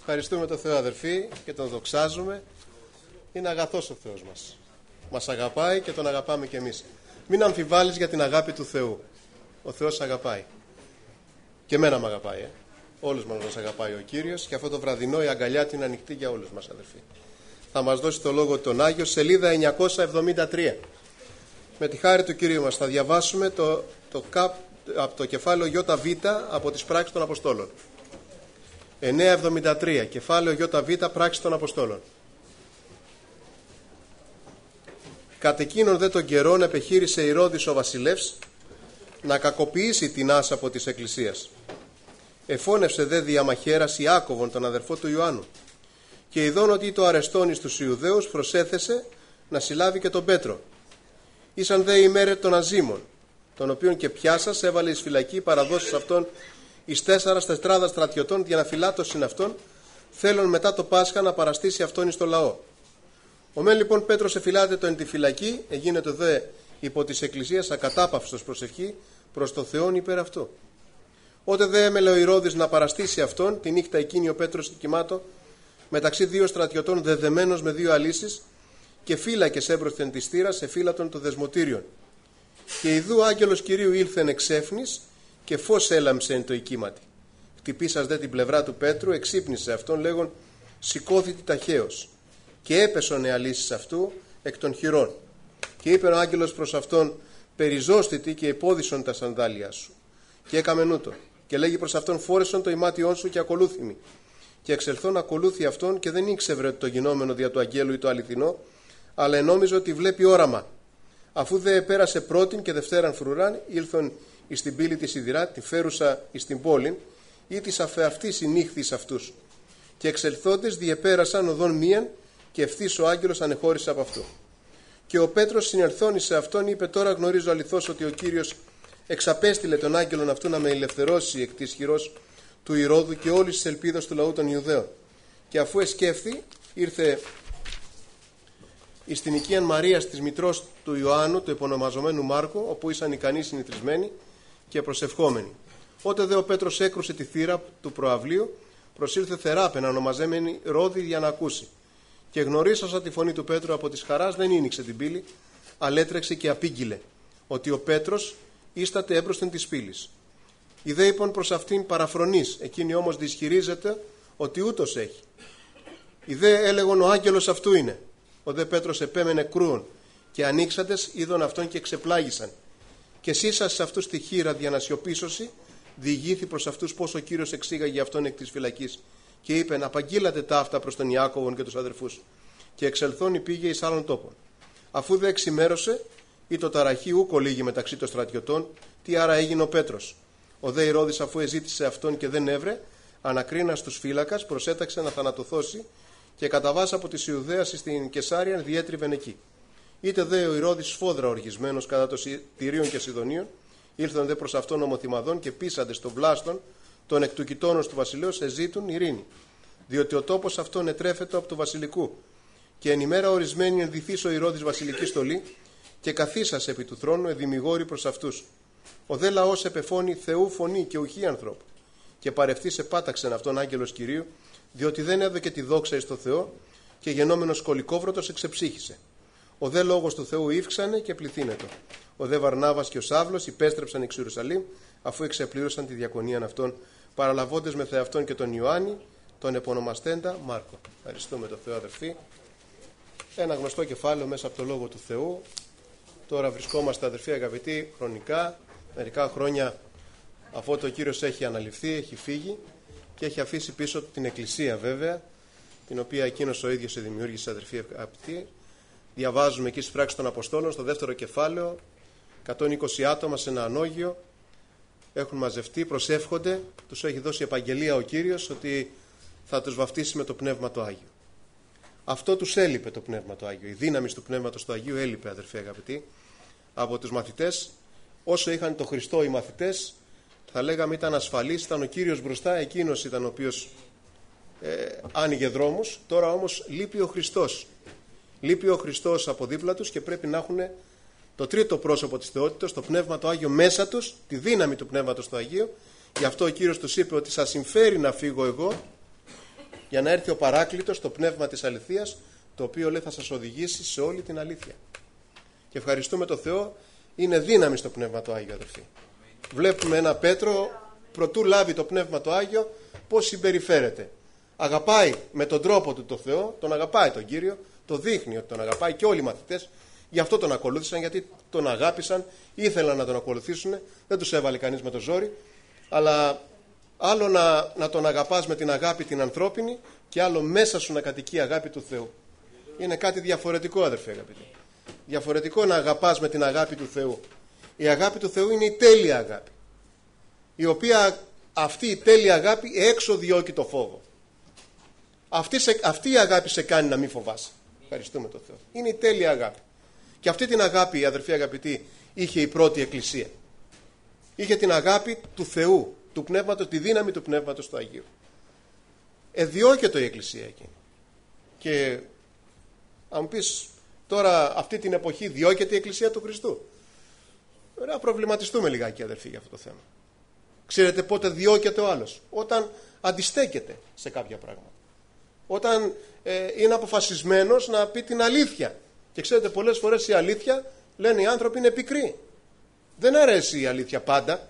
Ευχαριστούμε τον Θεό, αδερφοί, και τον δοξάζουμε. Είναι αγαθός ο Θεός μας. Μας αγαπάει και τον αγαπάμε κι εμείς. Μην αμφιβάλλεις για την αγάπη του Θεού. Ο Θεός αγαπάει. Και εμένα με αγαπάει. Όλους μας αγαπάει ο Κύριος, και αυτό το βραδινό η αγκαλιά του είναι ανοιχτή για όλους μας, αδερφοί. Θα μας δώσει το λόγο τον Άγιο, σελίδα 973. Με τη χάρη του Κυρίου μας θα διαβάσουμε από το κεφάλαιο ΙΒ από τις πράξεις των Αποστόλων. 973, κεφάλαιο ΙΒ, πράξεις των Αποστόλων. Κατ' εκείνον δε τον καιρόν επεχείρησε Ηρώδης ο βασιλεύς να κακοποιήσει την άσαπο της Εκκλησίας. Εφώνευσε δε διαμαχαίρας Ιάκωβον, τον αδερφό του Ιωάννου, και ειδών ότι το αρεστώνει στους Ιουδαίους, προσέθεσε να συλλάβει και τον Πέτρο. Ήσαν δε ημέρε των Αζήμων, τον οποίον και πιάσας έβαλε εις φυλακή παραδόσεις αυτών εις 4 τετράδας στρατιωτών για να φυλάτωσιν αυτόν, θέλουν μετά το Πάσχα να παραστήσει αυτόν εις το λαό. Ο μεν λοιπόν Πέτρος εφυλάτετο εν τη φυλακή, εγίνετο δε υπό της Εκκλησίας ακατάπαυστος προσευχή προς το Θεόν υπέρ αυτού. Ότε δε έμελε ο Ηρώδης να παραστήσει αυτόν, τη νύχτα εκείνη ο Πέτρος κοιμάτο μεταξύ δύο στρατιωτών δεδεμένος με δύο αλύσεις, και φύλακες έμπροσθεν της θύρας εφύλατον το δεσμοτήριον. Και ιδού άγγελος Κυρίου ήλθεν εξέφνης και φως έλαμψε εν το οικίματι. Χτυπήσας δε την πλευρά του Πέτρου, εξύπνησε αυτόν λέγον σηκώθητη ταχαίως, και έπεσον αλύσεις αυτού εκ των χειρών. Και είπε ο άγγελος προς αυτόν, περιζώστητη και υπόδισον τα σανδάλια σου. Και έκαμεν ούτω. Και λέγει προς αυτόν, φόρεσον το ημάτιόν σου και ακολούθημη. Και εξελθόν ακολούθη αυτόν, και δεν ήξευρε ότι το γινόμενο δια του αγγέλου ή το αληθινό, αλλά ενόμιζε ότι βλέπει όραμα. Αφού δε πέρασε πρώτην και δευτέραν φρουράν, ήλθον εις την πύλη της Ιδηρά, τη φέρουσα εις την πόλην, ή της αφεαυτής συνήχθης αυτούς. Και εξελθόντες διεπέρασαν οδόν μίαν, και ευθύς ο άγγελος ανεχώρησε από αυτού. Και ο Πέτρος συνερθώνει σε αυτόν, είπε: τώρα γνωρίζω αληθώς ότι ο Κύριος εξαπέστειλε τον άγγελον αυτού να με ελευθερώσει εκ της χειρός του Ηρώδου και όλης της ελπίδας του λαού των Ιουδαίων. Και αφού εσκέφθη, ήρθε εις την οικίαν Μαρίας της μητρός του Ιωάννου, του επωνομαζομένου Μάρκου, όπου ήσαν ικανοί συνηθρισμένοι και προσευχόμενοι. Ότε δε ο Πέτρος έκρουσε τη θύρα του προαυλίου, προσήλθε θεράπαινα ονομαζόμενη Ρόδη για να ακούσει. Και γνωρίσασα τη φωνή του Πέτρου από της χαράς, δεν ήνιξε την πύλη, αλλά έτρεξε και απήγγειλε ότι ο Πέτρος ίσταται έμπροσθεν της πύλης. Ιδέ λοιπόν προς αυτήν παραφρονής, εκείνη όμως δυσχυρίζεται ότι ούτως έχει. Ιδέ έλεγον ο άγγελος αυτού είναι. Ο δε Πέτρος επέμενε κρούον, και ανοίξαντες είδον αυτόν και ξεπλάγησαν. Και σύσας σε αυτούς τη χείρα για να σιωπήσωση, διηγήθη προς αυτούς πως ο Κύριος εξήγαγε αυτόν εκ της φυλακής. Και είπεν: απαγγείλατε τα αυτά προς τον Ιάκωβον και τους αδερφούς. Και εξελθώνει πήγε εις άλλων τόπων. Αφού δε εξημέρωσε, ή το ταραχή ούκο λίγη μεταξύ των στρατιωτών, τι άρα έγινε ο Πέτρος. Ο δε Ηρώδης, αφού εζήτησε αυτόν και δεν έβρε, ανακρίνας τους φύλακας, προσέταξε να θανατωθώσει, και καταβάσα από τη Ιουδαία στην Κεσάρια διέτριβεν εκεί. Είτε δε ο Ηρώδης σφόδρα οργισμένος κατά των Τυρίων και Σιδωνίων, ήλθαν δε προς αυτόν ομοθυμαδών και πείσαντε στον βλάστον των εκ του κοιτώνος του βασιλέως εζήτουν ειρήνη. Διότι ο τόπος αυτόν ετρέφεται από του βασιλικού. Και εν ημέρα ορισμένη ενδυθείς ο Ηρώδης βασιλική στολή, και καθίσας επί του θρόνου εδημιγόρη προς αυτούς. Ο δε λαός επεφώνει Θεού φωνή και ουχή ανθρώπου. Και παρευτής επάταξεν αυτόν άγγελος Κυρίου, διότι δεν έδωκε τη δόξα εις το Θεό, και γενόμενος κολικόβρωτος εξεψύχησε. Ο δε λόγος του Θεού ύφξανε και πληθύνετο. Ο δε Βαρνάβας και ο Σάβλος υπέστρεψαν εξ Ιερουσαλήμ, αφού εξεπλήρωσαν τη διακονίαν αυτών, παραλαβώντες με θεαυτόν και τον Ιωάννη, τον επωνομαστέντα Μάρκο. Ευχαριστούμε τον Θεό, αδερφοί. Ένα γνωστό κεφάλαιο μέσα από το Λόγο του Θεού. Τώρα βρισκόμαστε, αδερφοί αγαπητοί, χρονικά, μερικά χρόνια αφού το Κύριος έχει αναλυφθεί, έχει φύγει και έχει αφήσει πίσω την Εκκλησία βέβαια, την οποία εκείνος ο ίδιος δημιούργησε, αδερφοί αγαπητοί. Διαβάζουμε εκεί στις πράξεις των Αποστόλων, στο δεύτερο κεφάλαιο, 120 άτομα σε ένα ανώγιο έχουν μαζευτεί, προσεύχονται, τους έχει δώσει επαγγελία ο Κύριος ότι θα τους βαφτίσει με το Πνεύμα το Άγιο. Αυτό τους έλειπε το Πνεύμα το Άγιο. Η δύναμη του Πνεύματος του Αγίου έλειπε, αδερφοί αγαπητοί, από τους μαθητές. Όσο είχαν το Χριστό οι μαθητές, θα λέγαμε ήταν ασφαλείς, ήταν ο Κύριος μπροστά, εκείνος ήταν ο οποίος άνοιγε δρόμους. Τώρα όμως λείπει ο Χριστός. Λείπει ο Χριστός από δίπλα τους και πρέπει να έχουν το τρίτο πρόσωπο της θεότητας, το Πνεύμα το Άγιο μέσα τους, τη δύναμη του Πνεύματος του Αγίου. Γι' αυτό ο Κύριος τους είπε ότι σας συμφέρει να φύγω εγώ, για να έρθει ο Παράκλητος, το πνεύμα της αληθείας, το οποίο λέει θα σας οδηγήσει σε όλη την αλήθεια. Και ευχαριστούμε τον Θεό, είναι δύναμη στο Πνεύμα το Άγιο, αδερφοί. Βλέπουμε ένα Πέτρο, προτού λάβει το Πνεύμα το Άγιο, πώς συμπεριφέρεται. Αγαπάει με τον τρόπο του το Θεό, τον αγαπάει τον Κύριο, το δείχνει ότι τον αγαπάει, και όλοι οι μαθητές γι' αυτό τον ακολούθησαν, γιατί τον αγάπησαν, ήθελαν να τον ακολουθήσουν, δεν τους έβαλε κανείς με το ζόρι, αλλά άλλο να τον αγαπάς με την αγάπη την ανθρώπινη και άλλο μέσα σου να κατοικεί η αγάπη του Θεού. Είναι κάτι διαφορετικό, αδερφοί αγαπητοί. Διαφορετικό να αγαπάς με την αγάπη του Θεού. Η αγάπη του Θεού είναι η τέλεια αγάπη, η οποία αυτή η τέλεια αγάπη έξω διώκει το φόβο. Αυτή η αγάπη σε κάνει να μην φοβάσαι. Ευχαριστούμε τον Θεό. Είναι η τέλεια αγάπη. Και αυτή την αγάπη, αδερφοί αγαπητοί, είχε η πρώτη Εκκλησία. Είχε την αγάπη του Θεού, του Πνεύματος, τη δύναμη του Πνεύματος του Αγίου. Διώκεται η Εκκλησία εκείνη. Και αν μου πεις τώρα αυτή την εποχή διώκεται η Εκκλησία του Χριστού, να προβληματιστούμε λιγάκι, αδερφοί, για αυτό το θέμα. Ξέρετε πότε διώκεται ο άλλος? Όταν αντιστέκεται σε κάποια πράγματα. Όταν είναι αποφασισμένος να πει την αλήθεια. Και ξέρετε, πολλές φορές η αλήθεια, λένε οι άνθρωποι, είναι πικρή. Δεν αρέσει η αλήθεια πάντα.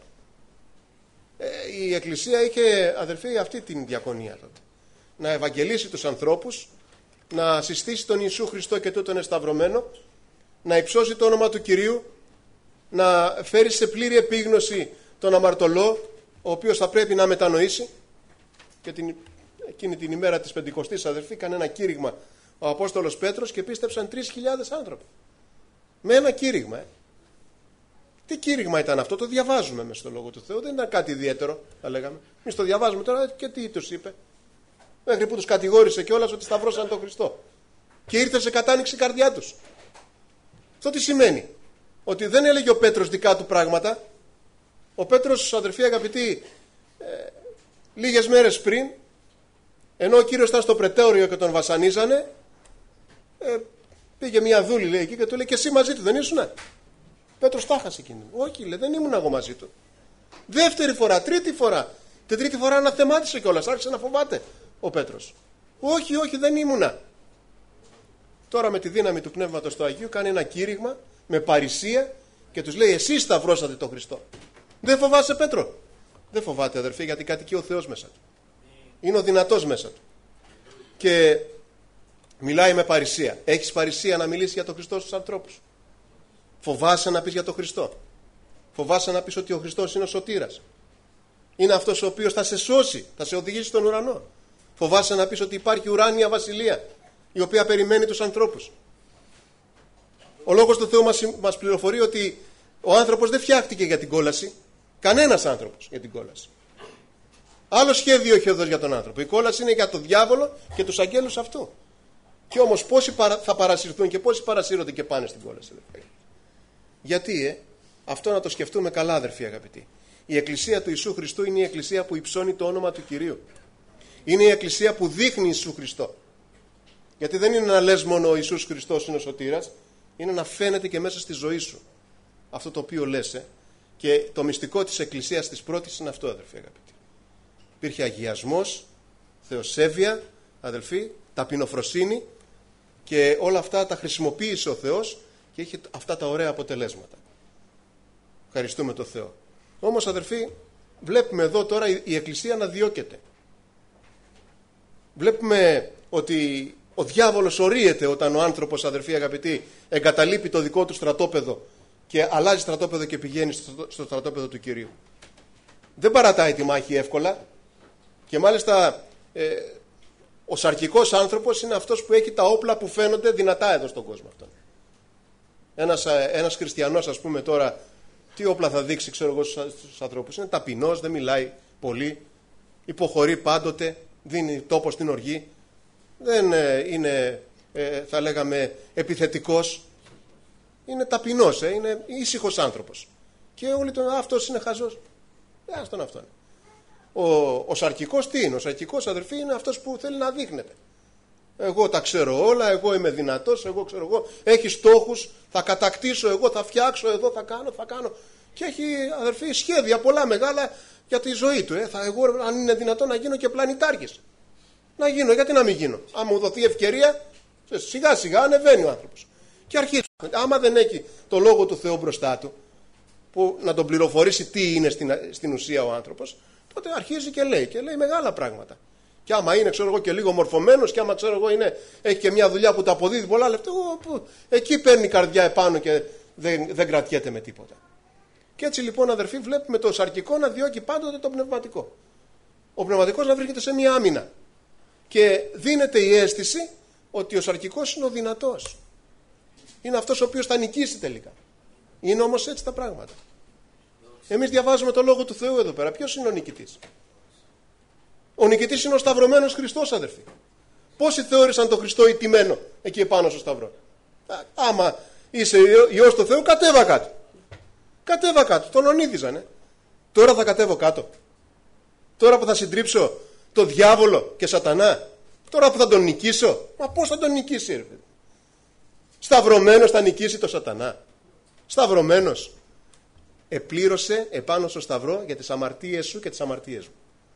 Η Εκκλησία είχε, αδερφοί, αυτή την διακονία τότε. Να ευαγγελίσει τους ανθρώπους, να συστήσει τον Ιησού Χριστό και τούτον εσταυρωμένο, να υψώσει το όνομα του Κυρίου, να φέρει σε πλήρη επίγνωση τον αμαρτωλό, ο οποίος θα πρέπει να μετανοήσει. Και εκείνη την ημέρα της Πεντηκοστής, αδερφοί, έκανε ένα κήρυγμα ο Απόστολος Πέτρος και πίστεψαν 3.000 άνθρωποι. Με ένα κήρυγμα. Τι κήρυγμα ήταν αυτό? Το διαβάζουμε μέσα στο Λόγο του Θεού. Δεν ήταν κάτι ιδιαίτερο, θα λέγαμε. Εμείς το διαβάζουμε τώρα και τι τους είπε. Μέχρι που τους κατηγόρησε κιόλας ότι σταυρώσαν τον Χριστό. Και ήρθε σε κατάνοιξη η καρδιά τους. Αυτό τι σημαίνει? Ότι δεν έλεγε ο Πέτρος δικά του πράγματα. Ο Πέτρος, αδερφοί αγαπητοί, λίγες μέρες πριν, ενώ ο Κύριος ήταν στο πρετόριο και τον βασανίζανε, πήγε μια δούλη, λέει, εκεί και του λέει: και εσύ μαζί του δεν ήσουνα? Πέτρος τα χάσε εκείνη. Όχι, λέει, δεν ήμουν εγώ μαζί του. Δεύτερη φορά, τρίτη φορά. Την τρίτη φορά αναθεμάτισε κιόλας, άρχισε να φοβάται ο Πέτρος. Όχι, όχι, δεν ήμουνα. Τώρα με τη δύναμη του Πνεύματος του Αγίου κάνει ένα κήρυγμα με παρησία και τους λέει: εσείς σταυρώσατε τον Χριστό. Δεν φοβάσαι, Πέτρο? Δεν φοβάται, αδερφοί, γιατί κατοικεί ο Θεός μέσα του. Είναι ο δυνατός μέσα του. Και μιλάει με παρησία. Έχεις παρησία να μιλήσει για τον Χριστό στους ανθρώπους? Φοβάσαι να πεις για τον Χριστό? Φοβάσαι να πεις ότι ο Χριστός είναι ο σωτήρας? Είναι αυτός ο οποίος θα σε σώσει, θα σε οδηγήσει στον ουρανό? Φοβάσαι να πεις ότι υπάρχει ουράνια βασιλεία η οποία περιμένει τους ανθρώπους? Ο Λόγος του Θεού μας πληροφορεί ότι ο άνθρωπος δεν φτιάχτηκε για την κόλαση. Κανένας άνθρωπος για την κόλαση. Άλλο σχέδιο έχει ο Θεός για τον άνθρωπο. Η κόλαση είναι για τον διάβολο και τους αγγέλους αυτού. Και όμως πόσοι θα παρασυρθούν και πόσοι παρασύρονται και πάνε στην κόλαση? Γιατί αυτό να το σκεφτούμε καλά, αδερφοί αγαπητοί. Η Εκκλησία του Ιησού Χριστού είναι η Εκκλησία που υψώνει το όνομα του Κυρίου. Είναι η Εκκλησία που δείχνει Ιησού Χριστό. Γιατί δεν είναι να λες μόνο ο Ιησούς Χριστός είναι ο σωτήρας, είναι να φαίνεται και μέσα στη ζωή σου αυτό το οποίο λες. Και το μυστικό της Εκκλησίας της πρώτης είναι αυτό, αδερφοί αγαπητοί. Υπήρχε αγιασμός, θεοσέβεια, αδελφοί, ταπεινοφροσύνη, και όλα αυτά τα χρησιμοποίησε ο Θεός και είχε αυτά τα ωραία αποτελέσματα. Ευχαριστούμε τον Θεό. Όμως, αδελφοί, βλέπουμε εδώ τώρα η Εκκλησία να διώκεται. Βλέπουμε ότι ο διάβολος ορίεται όταν ο άνθρωπος, αδελφοί αγαπητοί, εγκαταλείπει το δικό του στρατόπεδο και αλλάζει στρατόπεδο και πηγαίνει στο στρατόπεδο του Κυρίου. Δεν παρατάει τη μάχη εύκολα. Και μάλιστα ο σαρκικός άνθρωπος είναι αυτός που έχει τα όπλα που φαίνονται δυνατά εδώ στον κόσμο αυτόν. Ένας χριστιανός, ας πούμε τώρα, τι όπλα θα δείξει, ξέρω εγώ, στους ανθρώπους? Είναι ταπεινός, δεν μιλάει πολύ, υποχωρεί πάντοτε, δίνει τόπο στην οργή, δεν είναι, θα λέγαμε, επιθετικός. Είναι ταπεινός, είναι ήσυχος άνθρωπος. Και όλοι τον αυτός είναι χαζός. Άστον αυτόν. Ο σαρκικός τι είναι? Ο σαρκικός, αδερφοί, είναι αυτός που θέλει να δείχνεται. Εγώ τα ξέρω όλα, εγώ είμαι δυνατός, εγώ ξέρω εγώ, έχει στόχους, θα κατακτήσω εγώ, θα φτιάξω εδώ, θα κάνω. Και έχει, αδερφοί, σχέδια πολλά μεγάλα για τη ζωή του. Εγώ, αν είναι δυνατόν, να γίνω και πλανητάρχης. Να γίνω, γιατί να μην γίνω? Άμα μου δοθεί ευκαιρία, σιγά σιγά ανεβαίνει ο άνθρωπος. Και αρχίζει. Άμα δεν έχει το λόγο του Θεού μπροστά του, που να τον πληροφορήσει τι είναι στην ουσία ο άνθρωπος, τότε αρχίζει και λέει μεγάλα πράγματα. Και άμα είναι, ξέρω εγώ, και λίγο μορφωμένος, και άμα ξέρω εγώ έχει και μια δουλειά που τα αποδίδει πολλά λεφτά, εκεί παίρνει η καρδιά επάνω και δεν κρατιέται με τίποτα. Και έτσι λοιπόν, αδερφοί, βλέπουμε το σαρκικό να διώκει πάντοτε το πνευματικό. Ο πνευματικός να βρίσκεται σε μια άμυνα. Και δίνεται η αίσθηση ότι ο σαρκικός είναι ο δυνατός. Είναι αυτός ο οποίος θα νικήσει τελικά. Είναι όμως έτσι τα πράγματα. Εμείς διαβάζουμε το Λόγο του Θεού εδώ πέρα. Ποιος είναι ο νικητής? Ο νικητής είναι ο σταυρωμένος Χριστός, αδερφοί. Πόσοι θεώρησαν τον Χριστό ηττημένο εκεί επάνω στο σταυρό? Άμα είσαι Υιός του Θεού, κατέβα κάτω. Κατέβα κάτω. Τον ονείδιζανε. Τώρα θα κατέβω κάτω. Τώρα που θα συντρίψω το διάβολο και σατανά. Τώρα που θα τον νικήσω. Μα πώς θα τον νικήσει, ρε παιδί? Σταυρωμένος θα νικήσει το σατανά? Σταυρωμένος επλήρωσε επάνω στο σταυρό για τις αμαρτίες σου και τις αμαρτίες μου.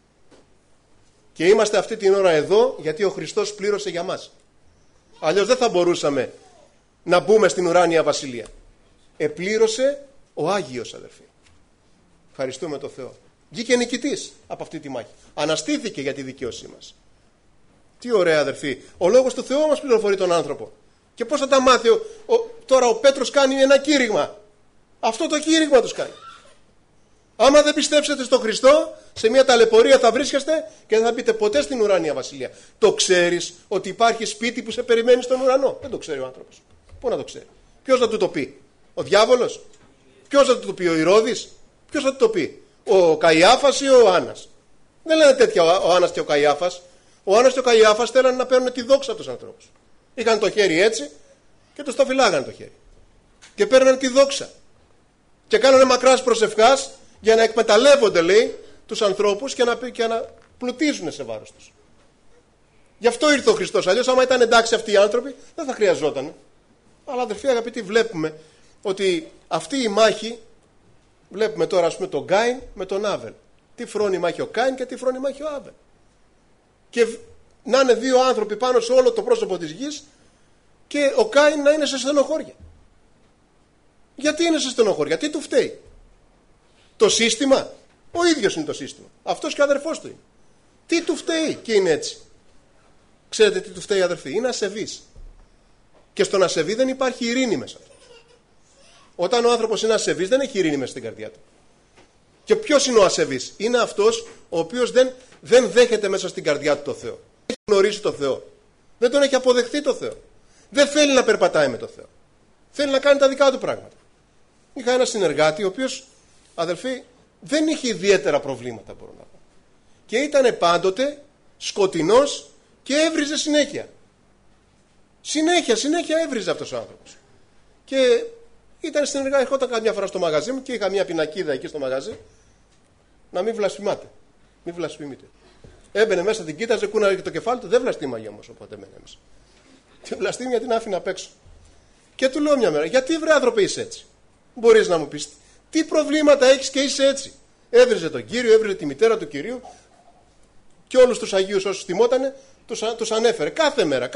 Και είμαστε αυτή την ώρα εδώ γιατί ο Χριστός πλήρωσε για μας. Αλλιώς δεν θα μπορούσαμε να μπούμε στην ουράνια βασιλεία. Επλήρωσε ο Άγιος, αδερφοί. Ευχαριστούμε τον Θεό. Βγήκε νικητής από αυτή τη μάχη. Αναστήθηκε για τη δικαίωσή μας. Τι ωραία, αδερφοί. Ο λόγος του Θεού μας πληροφορεί τον άνθρωπο. Και πώς θα τα μάθει? Τώρα ο Πέτρος κάνει ένα κήρυγμα. Αυτό το κήρυγμα τους κάνει. Άμα δεν πιστέψετε στον Χριστό, σε μια ταλαιπωρία θα βρίσκεστε και δεν θα μπείτε ποτέ στην ουράνια βασιλεία. Το ξέρεις ότι υπάρχει σπίτι που σε περιμένει στον ουρανό? Δεν το ξέρει ο άνθρωπος. Πού να το ξέρει? Ποιος θα του το πει? Ο διάβολος? Ποιος θα του το πει? Ο Ηρώδης? Ποιος θα του το πει? Ο Καϊάφας ή ο Άννας? Δεν λένε τέτοια ο Άννας και ο Καϊάφας. Ο Άννας και ο Καϊάφας θέλανε να παίρνουν τη δόξα από τους ανθρώπους. Είχαν το χέρι έτσι και τους το φυλάγανε το χέρι. Και παίρνανε τη δόξα. Και κάνανε μακράς προσευχάς για να εκμεταλλεύονται, λέει, τους ανθρώπους και να πλουτίζουν σε βάρος τους. Γι' αυτό ήρθε ο Χριστός. Αλλιώς, άμα ήταν εντάξει αυτοί οι άνθρωποι, δεν θα χρειαζόταν. Αλλά, αδερφοί αγαπητοί, βλέπουμε ότι αυτή η μάχη, βλέπουμε τώρα, ας πούμε, τον Κάιν με τον Άβελ. Τι φρόνημα έχει ο Κάιν και τι φρόνημα έχει ο Άβελ. Και να είναι δύο άνθρωποι πάνω σε όλο το πρόσωπο της γης και ο Κάιν να είναι σε στενοχώρια. Γιατί είναι σε στενοχώρια? Τι του φταίει? Το σύστημα? Ο ίδιος είναι το σύστημα. Αυτός και ο αδερφός του είναι. Τι του φταίει και είναι έτσι? Ξέρετε τι του φταίει, αδερφοί? Είναι ασεβής. Και στον ασεβή δεν υπάρχει ειρήνη μέσα του. Όταν ο άνθρωπος είναι ασεβής, δεν έχει ειρήνη μέσα στην καρδιά του. Και ποιος είναι ο ασεβής? Είναι αυτός ο οποίος δεν δέχεται μέσα στην καρδιά του το Θεό. Δεν έχει γνωρίσει το Θεό. Δεν τον έχει αποδεχθεί το Θεό. Δεν θέλει να περπατάει με το Θεό. Θέλει να κάνει τα δικά του πράγματα. Είχα ένα συνεργάτη ο οποίος, αδελφοί, δεν είχε ιδιαίτερα προβλήματα, μπορώ να πω. Και ήταν πάντοτε σκοτεινός και έβριζε συνέχεια. Συνέχεια έβριζε αυτός ο άνθρωπος. Και ήταν συνεργάτη, ερχόταν καμιά φορά στο μαγαζί μου και είχα μια πινακίδα εκεί στο μαγαζί. Να μην βλασφημάτε. Μην βλασφημείτε. Έμπαινε μέσα, την κοίταζε, κούναρε και το κεφάλι του. Δεν βλαστήμαγε όμως, οπότε έμενε μέσα. Τη βλαστήμια την άφηνα απ' έξω. Και του λέω μια μέρα, γιατί βρε άνθρωπε είσαι έτσι? Μπορείς να μου πεις τι προβλήματα έχεις και είσαι έτσι? Έβριζε τον Κύριο, έβριζε τη μητέρα του Κυρίου και όλους τους Αγίους όσους τιμότανε, τους ανέφερε κάθε μέρα.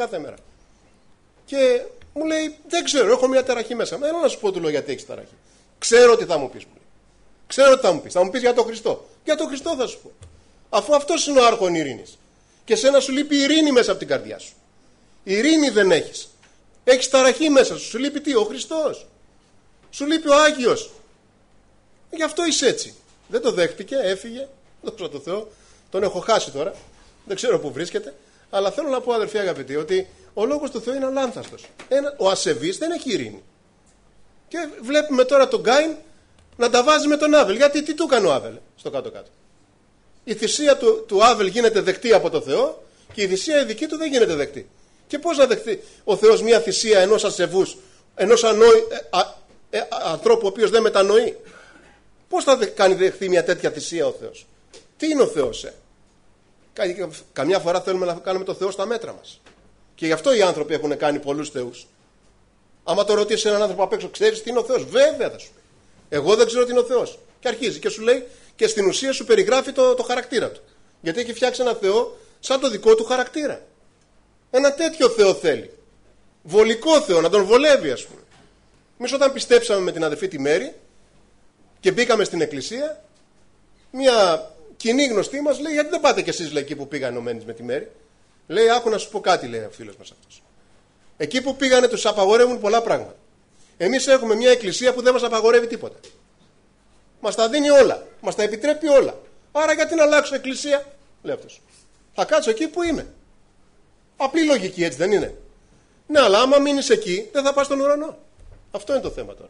Και μου λέει, δεν ξέρω, έχω μια ταραχή μέσα. Έλα να σου πω, του λέω, γιατί έχεις ταραχή. Ξέρω τι θα μου πεις, μου λέει. Ξέρω τι θα μου πεις. Θα μου πεις για τον Χριστό. Για τον Χριστό θα σου πω. Αφού αυτός είναι ο άρχον ειρήνης. Και σένα σου λείπει η ειρήνη μέσα από την καρδιά σου. Ειρήνη δεν έχεις. Έχεις ταραχή μέσα σου. Σου λείπει τι? Ο Χριστός. Σου λείπει ο Άγιος. Γι' αυτό είσαι έτσι. Δεν το δέχτηκε, έφυγε. Δόξα τω Θεώ. Τον έχω χάσει τώρα. Δεν ξέρω πού βρίσκεται. Αλλά θέλω να πω, αδερφοί αγαπητοί, ότι ο λόγος του Θεού είναι αλάνθαστος. Ο ασεβής δεν έχει ειρήνη. Και βλέπουμε τώρα τον Κάιν να τα βάζει με τον Άβελ. Γιατί τι του έκανε ο Άβελ στο κάτω-κάτω? Η θυσία του Άβελ γίνεται δεκτή από τον Θεό και η θυσία η δική του δεν γίνεται δεκτή. Και πώς να δεχτεί ο Θεός μια θυσία ενός ασεβούς, ενός ανθρώπου ο οποίος δεν μετανοεί? Πώς θα κάνει δεχτεί μια τέτοια θυσία ο Θεός? Τι είναι ο Θεός? Καμιά φορά θέλουμε να κάνουμε το Θεό στα μέτρα μας. Και γι' αυτό οι άνθρωποι έχουν κάνει πολλούς θεούς. Άμα το ρωτήσει έναν άνθρωπο απ' έξω, ξέρεις τι είναι ο Θεός? Βέβαια θα σου πει. Εγώ δεν ξέρω τι είναι ο Θεός. Και αρχίζει και σου λέει και στην ουσία σου περιγράφει το χαρακτήρα του. Γιατί έχει φτιάξει ένα Θεό σαν το δικό του χαρακτήρα. Ένα τέτοιο Θεό θέλει. Βολικό Θεό, να τον βολεύει, ας πούμε. Εμείς όταν πιστέψαμε με την αδερφή τη Μέρη και μπήκαμε στην εκκλησία, μια κοινή γνωστή μας λέει: γιατί δεν πάτε κι εσείς, λέει, εκεί που πήγαν ενωμένες με τη Μέρη? Λέει: άκου να σου πω κάτι, λέει ο φίλος μας αυτός. Εκεί που πήγανε τους απαγορεύουν πολλά πράγματα. Εμείς έχουμε μια εκκλησία που δεν μας απαγορεύει τίποτα. Μας τα δίνει όλα, μας τα επιτρέπει όλα. Άρα γιατί να αλλάξω εκκλησία, λέει αυτός. Θα κάτσω εκεί που είμαι. Απλή λογική, έτσι δεν είναι? Ναι, αλλά άμα μείνεις εκεί, δεν θα πας στον ουρανό. Αυτό είναι το θέμα τώρα.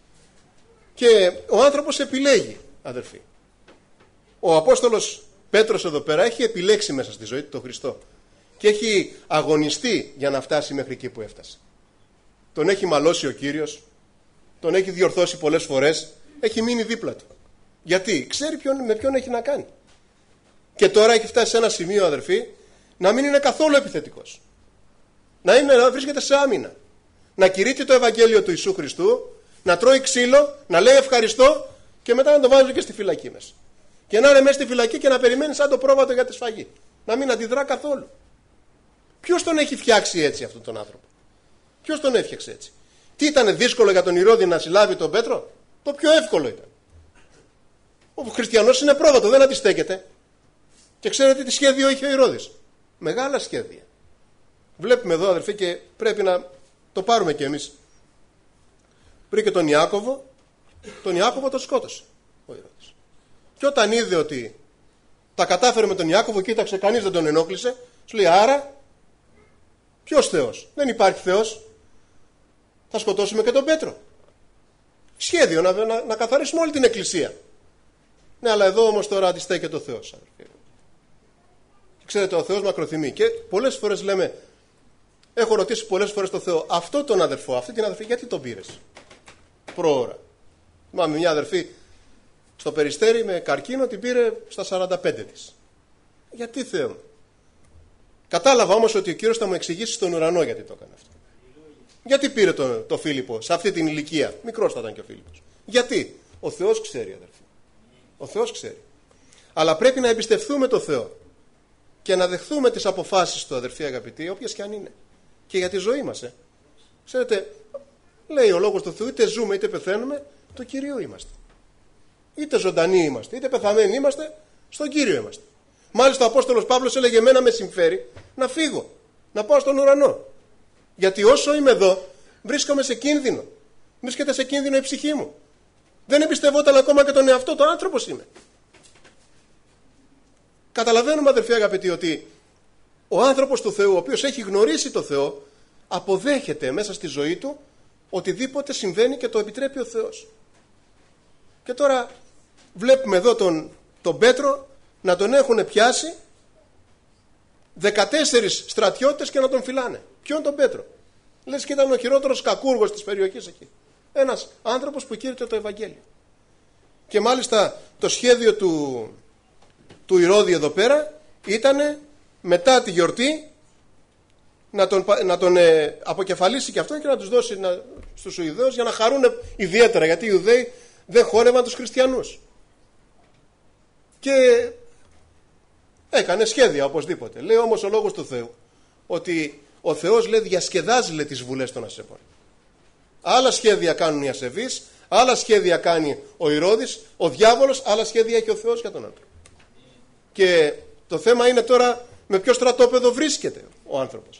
Και ο άνθρωπος επιλέγει, αδερφοί. Ο Απόστολος Πέτρος εδώ πέρα έχει επιλέξει μέσα στη ζωή του τον Χριστό και έχει αγωνιστεί για να φτάσει μέχρι εκεί που έφτασε. Τον έχει μαλώσει ο Κύριος, τον έχει διορθώσει πολλές φορές, έχει μείνει δίπλα του. Γιατί ξέρει με ποιον έχει να κάνει. Και τώρα έχει φτάσει σε ένα σημείο, αδερφοί, να μην είναι καθόλου επιθετικός. Να βρίσκεται σε άμυνα. Να κηρύττει το Ευαγγέλιο του Ιησού Χριστού, να τρώει ξύλο, να λέει ευχαριστώ και μετά να το βάζει και στη φυλακή μέσα. Και να είναι μέσα στη φυλακή και να περιμένει σαν το πρόβατο για τη σφαγή. Να μην αντιδρά καθόλου. Ποιος τον έχει φτιάξει έτσι αυτόν τον άνθρωπο? Ποιος τον έφτιαξε έτσι? Τι ήταν δύσκολο για τον Ηρώδη να συλλάβει τον Πέτρο? Το πιο εύκολο ήταν. Ο χριστιανός είναι πρόβατο, δεν αντιστέκεται. Και ξέρετε τι σχέδιο είχε ο Ηρώδης? Μεγάλα σχέδια. Βλέπουμε εδώ, αδερφοί, και πρέπει να το πάρουμε κι εμείς. Βρήκε τον Ιάκωβο τον σκότωσε ο Ηρώδης. Και όταν είδε ότι τα κατάφερε με τον Ιάκωβο, κοίταξε, κανείς δεν τον ενόχλησε, σου λέει: άρα ποιος Θεός? Δεν υπάρχει Θεός. Θα σκοτώσουμε και τον Πέτρο. Σχέδιο να καθαρίσουμε όλη την εκκλησία. Ναι, αλλά εδώ όμως τώρα αντιστέκεται ο Θεός. Ξέρετε, ο Θεός μακροθυμεί. Και πολλές φορές λέμε, έχω ρωτήσει πολλές φορές τον Θεό, αυτό τον αδερφό, αυτή την αδερφή, γιατί τον πήρες προώρα? Θυμάμαι μια αδερφή στο Περιστέρι με καρκίνο, την πήρε στα 45 της. Γιατί, Θεό μου? Κατάλαβα όμως ότι ο Κύριος θα μου εξηγήσει στον ουρανό γιατί το έκανε αυτό. Γιατί πήρε το Φίλιππο σε αυτή την ηλικία? Μικρός θα ήταν και ο Φίλιππος. Γιατί? Ο Θεός ξέρει, αδερφοί. Ο Θεός ξέρει. Αλλά πρέπει να εμπιστευτούμε το Θεό και να δεχθούμε τις αποφάσεις του, αδερφοί αγαπητοί, όποιες και αν είναι. Και για τη ζωή μας. Ξέρετε, λέει ο λόγος του Θεού, είτε ζούμε είτε πεθαίνουμε, του Κυρίου είμαστε. Είτε ζωντανοί είμαστε, είτε πεθαμένοι είμαστε, στον Κύριο είμαστε. Μάλιστα ο Απόστολος Παύλος έλεγε: εμένα με συμφέρει να φύγω, να πάω στον ουρανό. Γιατί όσο είμαι εδώ, βρίσκομαι σε κίνδυνο. Βρίσκεται σε κίνδυνο η ψυχή μου. Δεν εμπιστευόταν ακόμα και τον εαυτό, τον άνθρωπος είμαι. Καταλαβαίνουμε, αδερφοί αγαπητοί, ότι ο άνθρωπος του Θεού, ο οποίος έχει γνωρίσει το Θεό, αποδέχεται μέσα στη ζωή του οτιδήποτε συμβαίνει και το επιτρέπει ο Θεός. Και τώρα βλέπουμε εδώ τον Πέτρο να τον έχουν πιάσει 14 στρατιώτες και να τον φυλάνε. Ποιον? τον Πέτρο. Λες και ήταν ο χειρότερος κακούργος της περιοχής εκεί. Ένας άνθρωπος που κήρυτε το Ευαγγέλιο. Και μάλιστα το σχέδιο του Ηρώδη εδώ πέρα ήταν μετά τη γιορτή να τον αποκεφαλίσει και αυτόν και να τους δώσει στους Ιουδαίους για να χαρούν ιδιαίτερα, γιατί οι Ιουδαίοι δεν χόρευαν τους χριστιανούς. Και έκανε σχέδια οπωσδήποτε. Λέει όμως ο λόγος του Θεού ότι ο Θεός, λέει, διασκεδάζει, λέει, τις βουλές των ασεβών. Άλλα σχέδια κάνουν οι ασεβείς, άλλα σχέδια κάνει ο Ηρώδης, ο διάβολος, άλλα σχέδια έχει ο Θεός για τον άνθρωπο. Και το θέμα είναι τώρα με ποιο στρατόπεδο βρίσκεται ο άνθρωπος.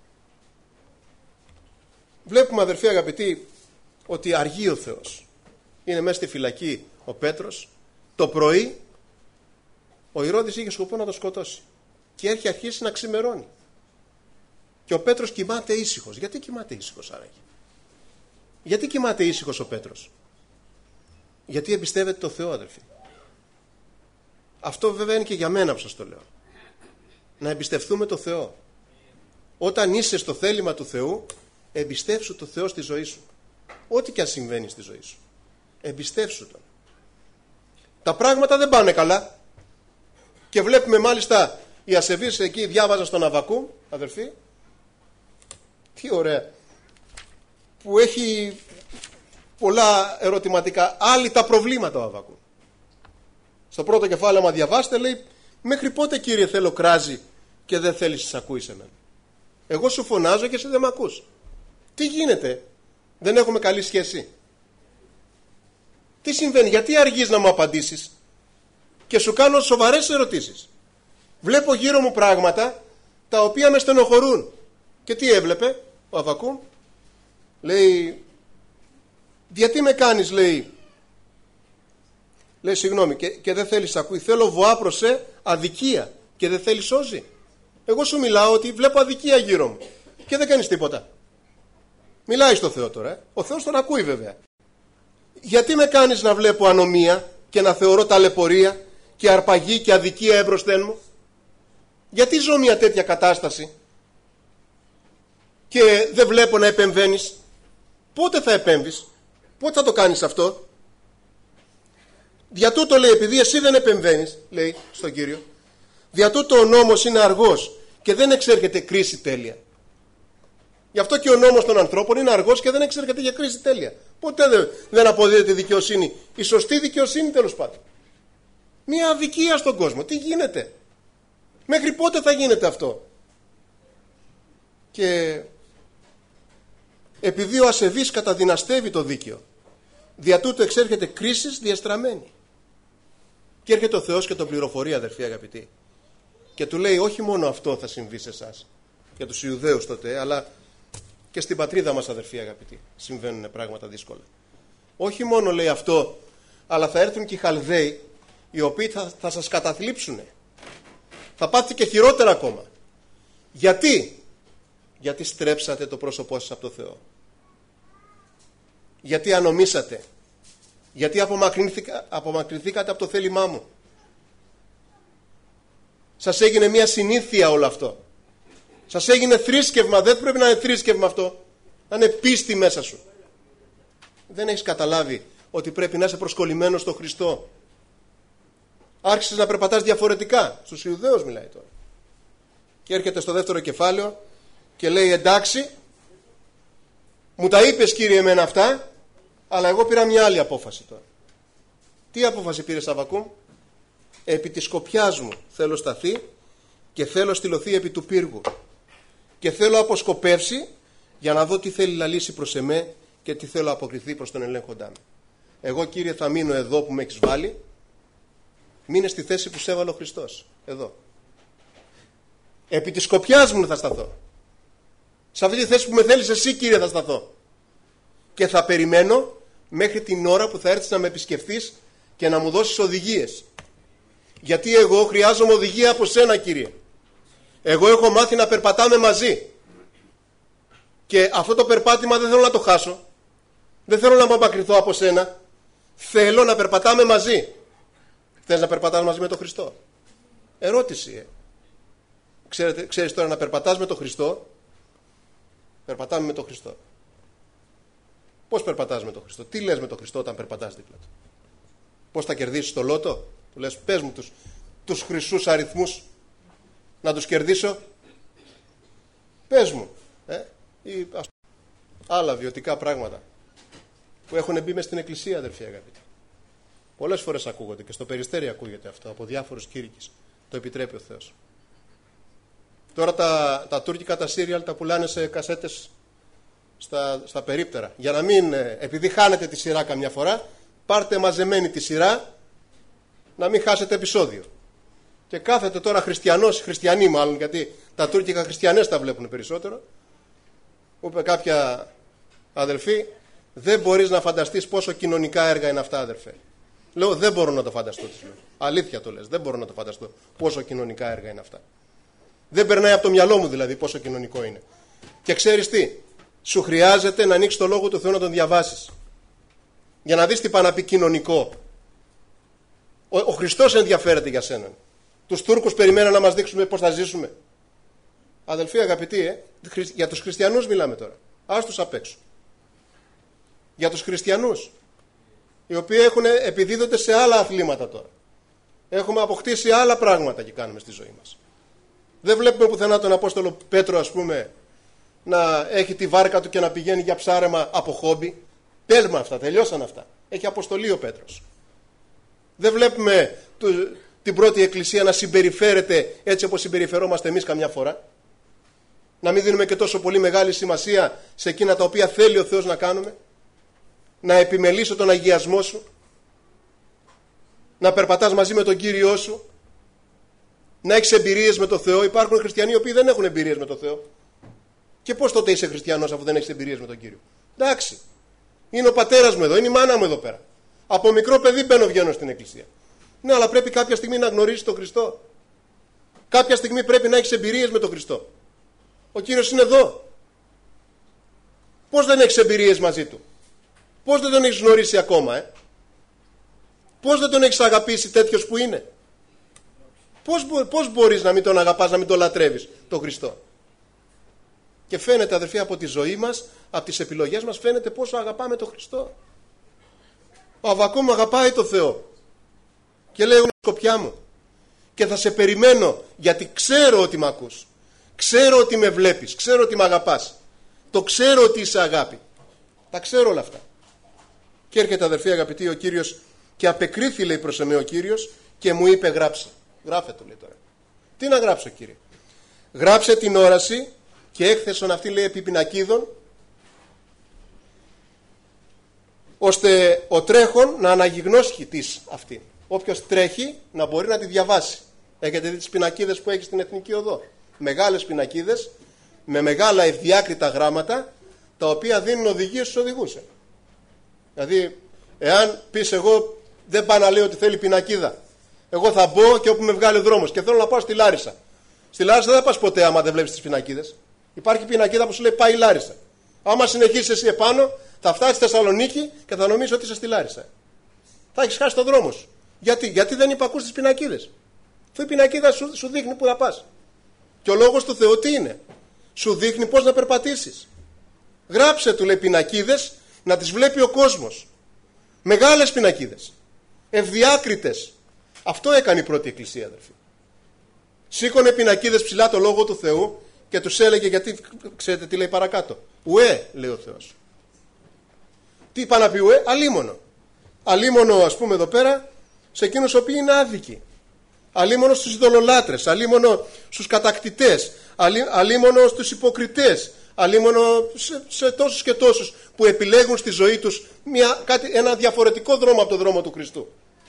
Βλέπουμε, αδερφοί αγαπητοί, ότι αργεί ο Θεός. Είναι μέσα στη φυλακή ο Πέτρος. Το πρωί ο Ηρώδης είχε σκοπό να το σκοτώσει και έχει αρχίσει να ξημερώνει. Και ο Πέτρος κοιμάται ήσυχος. Γιατί κοιμάται ήσυχος άραγε? Γιατί κοιμάται ήσυχος ο Πέτρος? Γιατί εμπιστεύεται το Θεό, αδερφοί. Αυτό βέβαια είναι και για μένα που σας το λέω. Να εμπιστευτούμε το Θεό. Όταν είσαι στο θέλημα του Θεού, εμπιστεύσου το Θεό στη ζωή σου. Ό,τι και αν συμβαίνει στη ζωή σου, εμπιστεύσου τον. Τα πράγματα δεν πάνε καλά. Και βλέπουμε μάλιστα οι ασεβείς εκεί, διάβαζα στον Αββακούμ, αδερφοί, τι ωραία, που έχει πολλά ερωτηματικά, άλλοι τα προβλήματα ο Αββακούμ. Στο πρώτο κεφάλαιο, άμα διαβάσετε, λέει: μέχρι πότε, Κύριε, θέλω κράζι και δεν θέλεις να εισακούεις εμένα? Εγώ σου φωνάζω και εσύ δεν με ακούς. Τι γίνεται? Δεν έχουμε καλή σχέση? Τι συμβαίνει? Γιατί αργείς να μου απαντήσεις? Και σου κάνω σοβαρές ερωτήσεις. Βλέπω γύρω μου πράγματα τα οποία με στενοχωρούν. Και τι έβλεπε ο Αββακούμ? Λέει, γιατί με κάνεις, λέει συγγνώμη, και δεν θέλεις ακούει? Θέλω βοά προς αδικία και δεν θέλεις σώζει. Εγώ σου μιλάω ότι βλέπω αδικία γύρω μου και δεν κάνεις τίποτα. Μιλάει στο Θεό τώρα. Ο Θεός τον ακούει βέβαια. Γιατί με κάνεις να βλέπω ανομία και να θεωρώ ταλαιπωρία και αρπαγή και αδικία έμπροσθεν μου? Γιατί ζω μια τέτοια κατάσταση και δεν βλέπω να επεμβαίνεις? Πότε θα επέμβεις? Πότε θα το κάνεις αυτό? Δια τούτο, λέει, επειδή εσύ δεν επεμβαίνεις, λέει στον Κύριο, δια τούτο ο νόμος είναι αργός και δεν εξέρχεται κρίση τέλεια. Γι' αυτό και ο νόμος των ανθρώπων είναι αργός και δεν εξέρχεται για κρίση τέλεια. Ποτέ δεν αποδίδεται δικαιοσύνη, η σωστή δικαιοσύνη τέλος πάντων. Μια αδικία στον κόσμο. Τι γίνεται? Μέχρι πότε θα γίνεται αυτό? Και επειδή ο ασεβής καταδυναστεύει το δίκαιο, δια τούτο εξέρχεται κρίσεις διαστραμμένη. Και έρχεται ο Θεός και τον πληροφορεί, αδερφοί αγαπητοί, και του λέει όχι μόνο αυτό θα συμβεί σε εσάς, για τους Ιουδαίους τότε, αλλά και στην πατρίδα μας, αδερφοί αγαπητοί, συμβαίνουν πράγματα δύσκολα. Όχι μόνο, λέει, αυτό, αλλά θα έρθουν και οι Χαλδαίοι, οι οποίοι θα σας καταθλίψουν. Θα πάθετε και χειρότερα ακόμα. Γιατί? Γιατί στρέψατε το πρόσωπό σας από το Θεό. Γιατί ανομήσατε. Γιατί απομακρυνθήκατε από το θέλημά μου. Σας έγινε μια συνήθεια όλο αυτό. Σας έγινε θρήσκευμα. Δεν πρέπει να είναι θρήσκευμα αυτό. Να είναι πίστη μέσα σου. Δεν έχεις καταλάβει ότι πρέπει να είσαι προσκολλημένος στο Χριστό. Άρχισες να περπατάς διαφορετικά. Στους Ιουδαίους μιλάει τώρα. Και έρχεται στο δεύτερο κεφάλαιο και λέει, εντάξει, μου τα είπες, Κύριε, εμένα αυτά, αλλά εγώ πήρα μια άλλη απόφαση τώρα. Τι απόφαση πήρες, Αββακούμ? Επί της σκοπιάς μου θέλω σταθεί και θέλω στυλωθεί επί του πύργου και θέλω αποσκοπεύσει για να δω τι θέλει να λύσει προς εμέ και τι θέλω αποκριθεί προς τον ελέγχοντά μου. Εγώ, Κύριε, θα μείνω εδώ που με έχεις βάλει. Μείνε στη θέση που σε έβαλε ο Χριστός. Εδώ. Επί της σκοπιάς μου θα σταθώ. Σε αυτή τη θέση που με θέλεις εσύ, Κύριε, θα σταθώ. Και θα περιμένω μέχρι την ώρα που θα έρθεις να με επισκεφθείς και να μου δώσεις οδηγίες. Γιατί εγώ χρειάζομαι οδηγία από σένα, Κύριε. Εγώ έχω μάθει να περπατάμε μαζί. Και αυτό το περπάτημα δεν θέλω να το χάσω. Δεν θέλω να απομακρυνθώ από σένα. Θέλω να περπατάμε μαζί. Θες να περπατάς μαζί με τον Χριστό? Ερώτηση. Ξέρεις τώρα να περπατάς με τον Χριστό? Περπατάμε με τον Χριστό. Πώς περπατάς με τον Χριστό? Τι λες με τον Χριστό όταν περπατάς δίπλα του? Πώς θα κερδίσεις το λότο? Του λες, πες μου τους χρυσούς αριθμούς να τους κερδίσω. Πες μου. Ή άλλα βιωτικά πράγματα που έχουν μπει μες στην εκκλησία, αδερφοί αγαπητοί. Πολλές φορές ακούγονται και στο Περιστέρι ακούγεται αυτό από διάφορους κήρυκες. Το επιτρέπει ο Θεός. Τώρα τα τουρκικά τα σύριαλ τα πουλάνε σε κασέτες στα περίπτερα. Για να μην, επειδή χάνετε τη σειρά καμιά φορά, πάρτε μαζεμένη τη σειρά να μην χάσετε επεισόδιο. Και κάθεται τώρα χριστιανοί μάλλον, γιατί τα τουρκικά χριστιανές τα βλέπουν περισσότερο. Μου είπε κάποια αδελφή, δεν μπορείς να φανταστείς πόσο κοινωνικά έργα είναι αυτά, αδερφέ. Λέω, δεν μπορώ να το φανταστώ. Αλήθεια το λες, δεν μπορώ να το φανταστώ πόσο κοινωνικά έργα είναι αυτά. Δεν περνάει από το μυαλό μου δηλαδή πόσο κοινωνικό είναι. Και ξέρεις τι, σου χρειάζεται να ανοίξεις το λόγο του Θεού να τον διαβάσεις. Για να δεις τι πάει να πει κοινωνικό. Ο Χριστός ενδιαφέρεται για σένα. Τους Τούρκους περιμέναν να μας δείξουμε πώς θα ζήσουμε. Αδελφοί αγαπητοί, για τους χριστιανούς μιλάμε τώρα. Ας τους απ' έξω. Για τους χριστιανούς, οι οποίοι επιδίδονται σε άλλα αθλήματα τώρα. Έχουμε αποκτήσει άλλα πράγματα και κάνουμε στη ζωή μας. Δεν βλέπουμε πουθενά τον Απόστολο Πέτρο, ας πούμε, να έχει τη βάρκα του και να πηγαίνει για ψάρεμα από χόμπι. Τέλμα αυτά, τελειώσαν αυτά. Έχει αποστολή ο Πέτρος. Δεν βλέπουμε την πρώτη εκκλησία να συμπεριφέρεται έτσι όπως συμπεριφερόμαστε εμείς καμιά φορά? Να μην δίνουμε και τόσο πολύ μεγάλη σημασία σε εκείνα τα οποία θέλει ο Θεός να κάνουμε? Να επιμελήσω τον αγιασμό σου, να περπατάς μαζί με τον Κύριό σου, να έχεις εμπειρίες με τον Θεό. Υπάρχουν χριστιανοί οι οποίοι δεν έχουν εμπειρίες με τον Θεό. Και πώς τότε είσαι χριστιανός αφού δεν έχεις εμπειρίες με τον Κύριο? Εντάξει, είναι ο πατέρας μου εδώ, είναι η μάνα μου εδώ πέρα. Από μικρό παιδί βγαίνω στην εκκλησία. Ναι, αλλά πρέπει κάποια στιγμή να γνωρίσεις τον Χριστό. Κάποια στιγμή πρέπει να έχεις εμπειρίες με τον Χριστό. Ο Κύριος είναι εδώ. Πώς δεν έχεις εμπειρίες μαζί του? Πώς δεν τον έχεις γνωρίσει ακόμα? Πώς δεν τον έχεις αγαπήσει τέτοιος που είναι? Πώς μπορείς να μην τον αγαπάς, να μην τον λατρεύεις τον Χριστό? Και φαίνεται, αδερφοί, από τη ζωή μας, από τις επιλογές μας, φαίνεται πόσο αγαπάμε τον Χριστό. Ο Αββακούμ αγαπάει τον Θεό και λέει: σκοπιά μου, και θα σε περιμένω, γιατί ξέρω ότι με ακούς, ξέρω ότι με βλέπεις, ξέρω ότι με αγαπάς, το ξέρω ότι είσαι αγάπη, τα ξέρω όλα αυτά. Και έρχεται, αδερφοί αγαπητοί, ο Κύριος και απεκρίθη, λέει, προς εμέ ο Κύριος και μου είπε: γράψε. Γράφε, του λέει τώρα. Τι να γράψω, Κύριε? Γράψε την όραση και έκθεσον αυτή, λέει, επί πινακίδων, ώστε ο τρέχον να αναγιγνώσει της αυτή. Όποιος τρέχει να μπορεί να τη διαβάσει. Έχετε δει τις πινακίδες που έχει στην Εθνική Οδό? Μεγάλες πινακίδες με μεγάλα ευδιάκριτα γράμματα, τα οποία δίνουν οδηγίες στους οδηγούς. Δηλαδή, εάν πεις εγώ δεν πάω να λέω ότι θέλει πινακίδα, εγώ θα μπω και όπου με βγάλει ο δρόμος και θέλω να πάω στη Λάρισα. Στη Λάρισα δεν θα πας ποτέ άμα δεν βλέπεις τις πινακίδες. Υπάρχει πινακίδα που σου λέει πάει Λάρισα. Άμα συνεχίσεις εσύ επάνω, θα φτάσεις στη Θεσσαλονίκη και θα νομίζεις ότι είσαι στη Λάρισα. Θα έχεις χάσει τον δρόμο σου. Γιατί δεν υπακούς τις πινακίδες. Αυτή η πινακίδα σου δείχνει που θα πας. Και ο λόγος του Θεού τι είναι? Σου δείχνει πώς να περπατήσεις. Γράψε, του λέει, πινακίδες να τις βλέπει ο κόσμος. Μεγάλες πινακίδες, ευδιάκριτες. Αυτό έκανε η πρώτη εκκλησία, αδερφοί. Σήκωνε πινακίδες ψηλά το λόγο του Θεού και τους έλεγε, γιατί ξέρετε τι λέει παρακάτω? Ουέ, λέει ο Θεός. Τι είπα να πει ουέ? Αλίμονο. Αλίμονο, ας πούμε εδώ πέρα, σε εκείνους οι οποίοι είναι άδικοι. Αλίμονο στους ειδωλολάτρες, αλίμονο στους κατακτητές, αλίμονο στους υποκριτές, αλίμονο σε τόσους και τόσους που επιλέγουν στη ζωή τους ένα διαφορετικό δρόμο από τον δρόμο του Χριστού.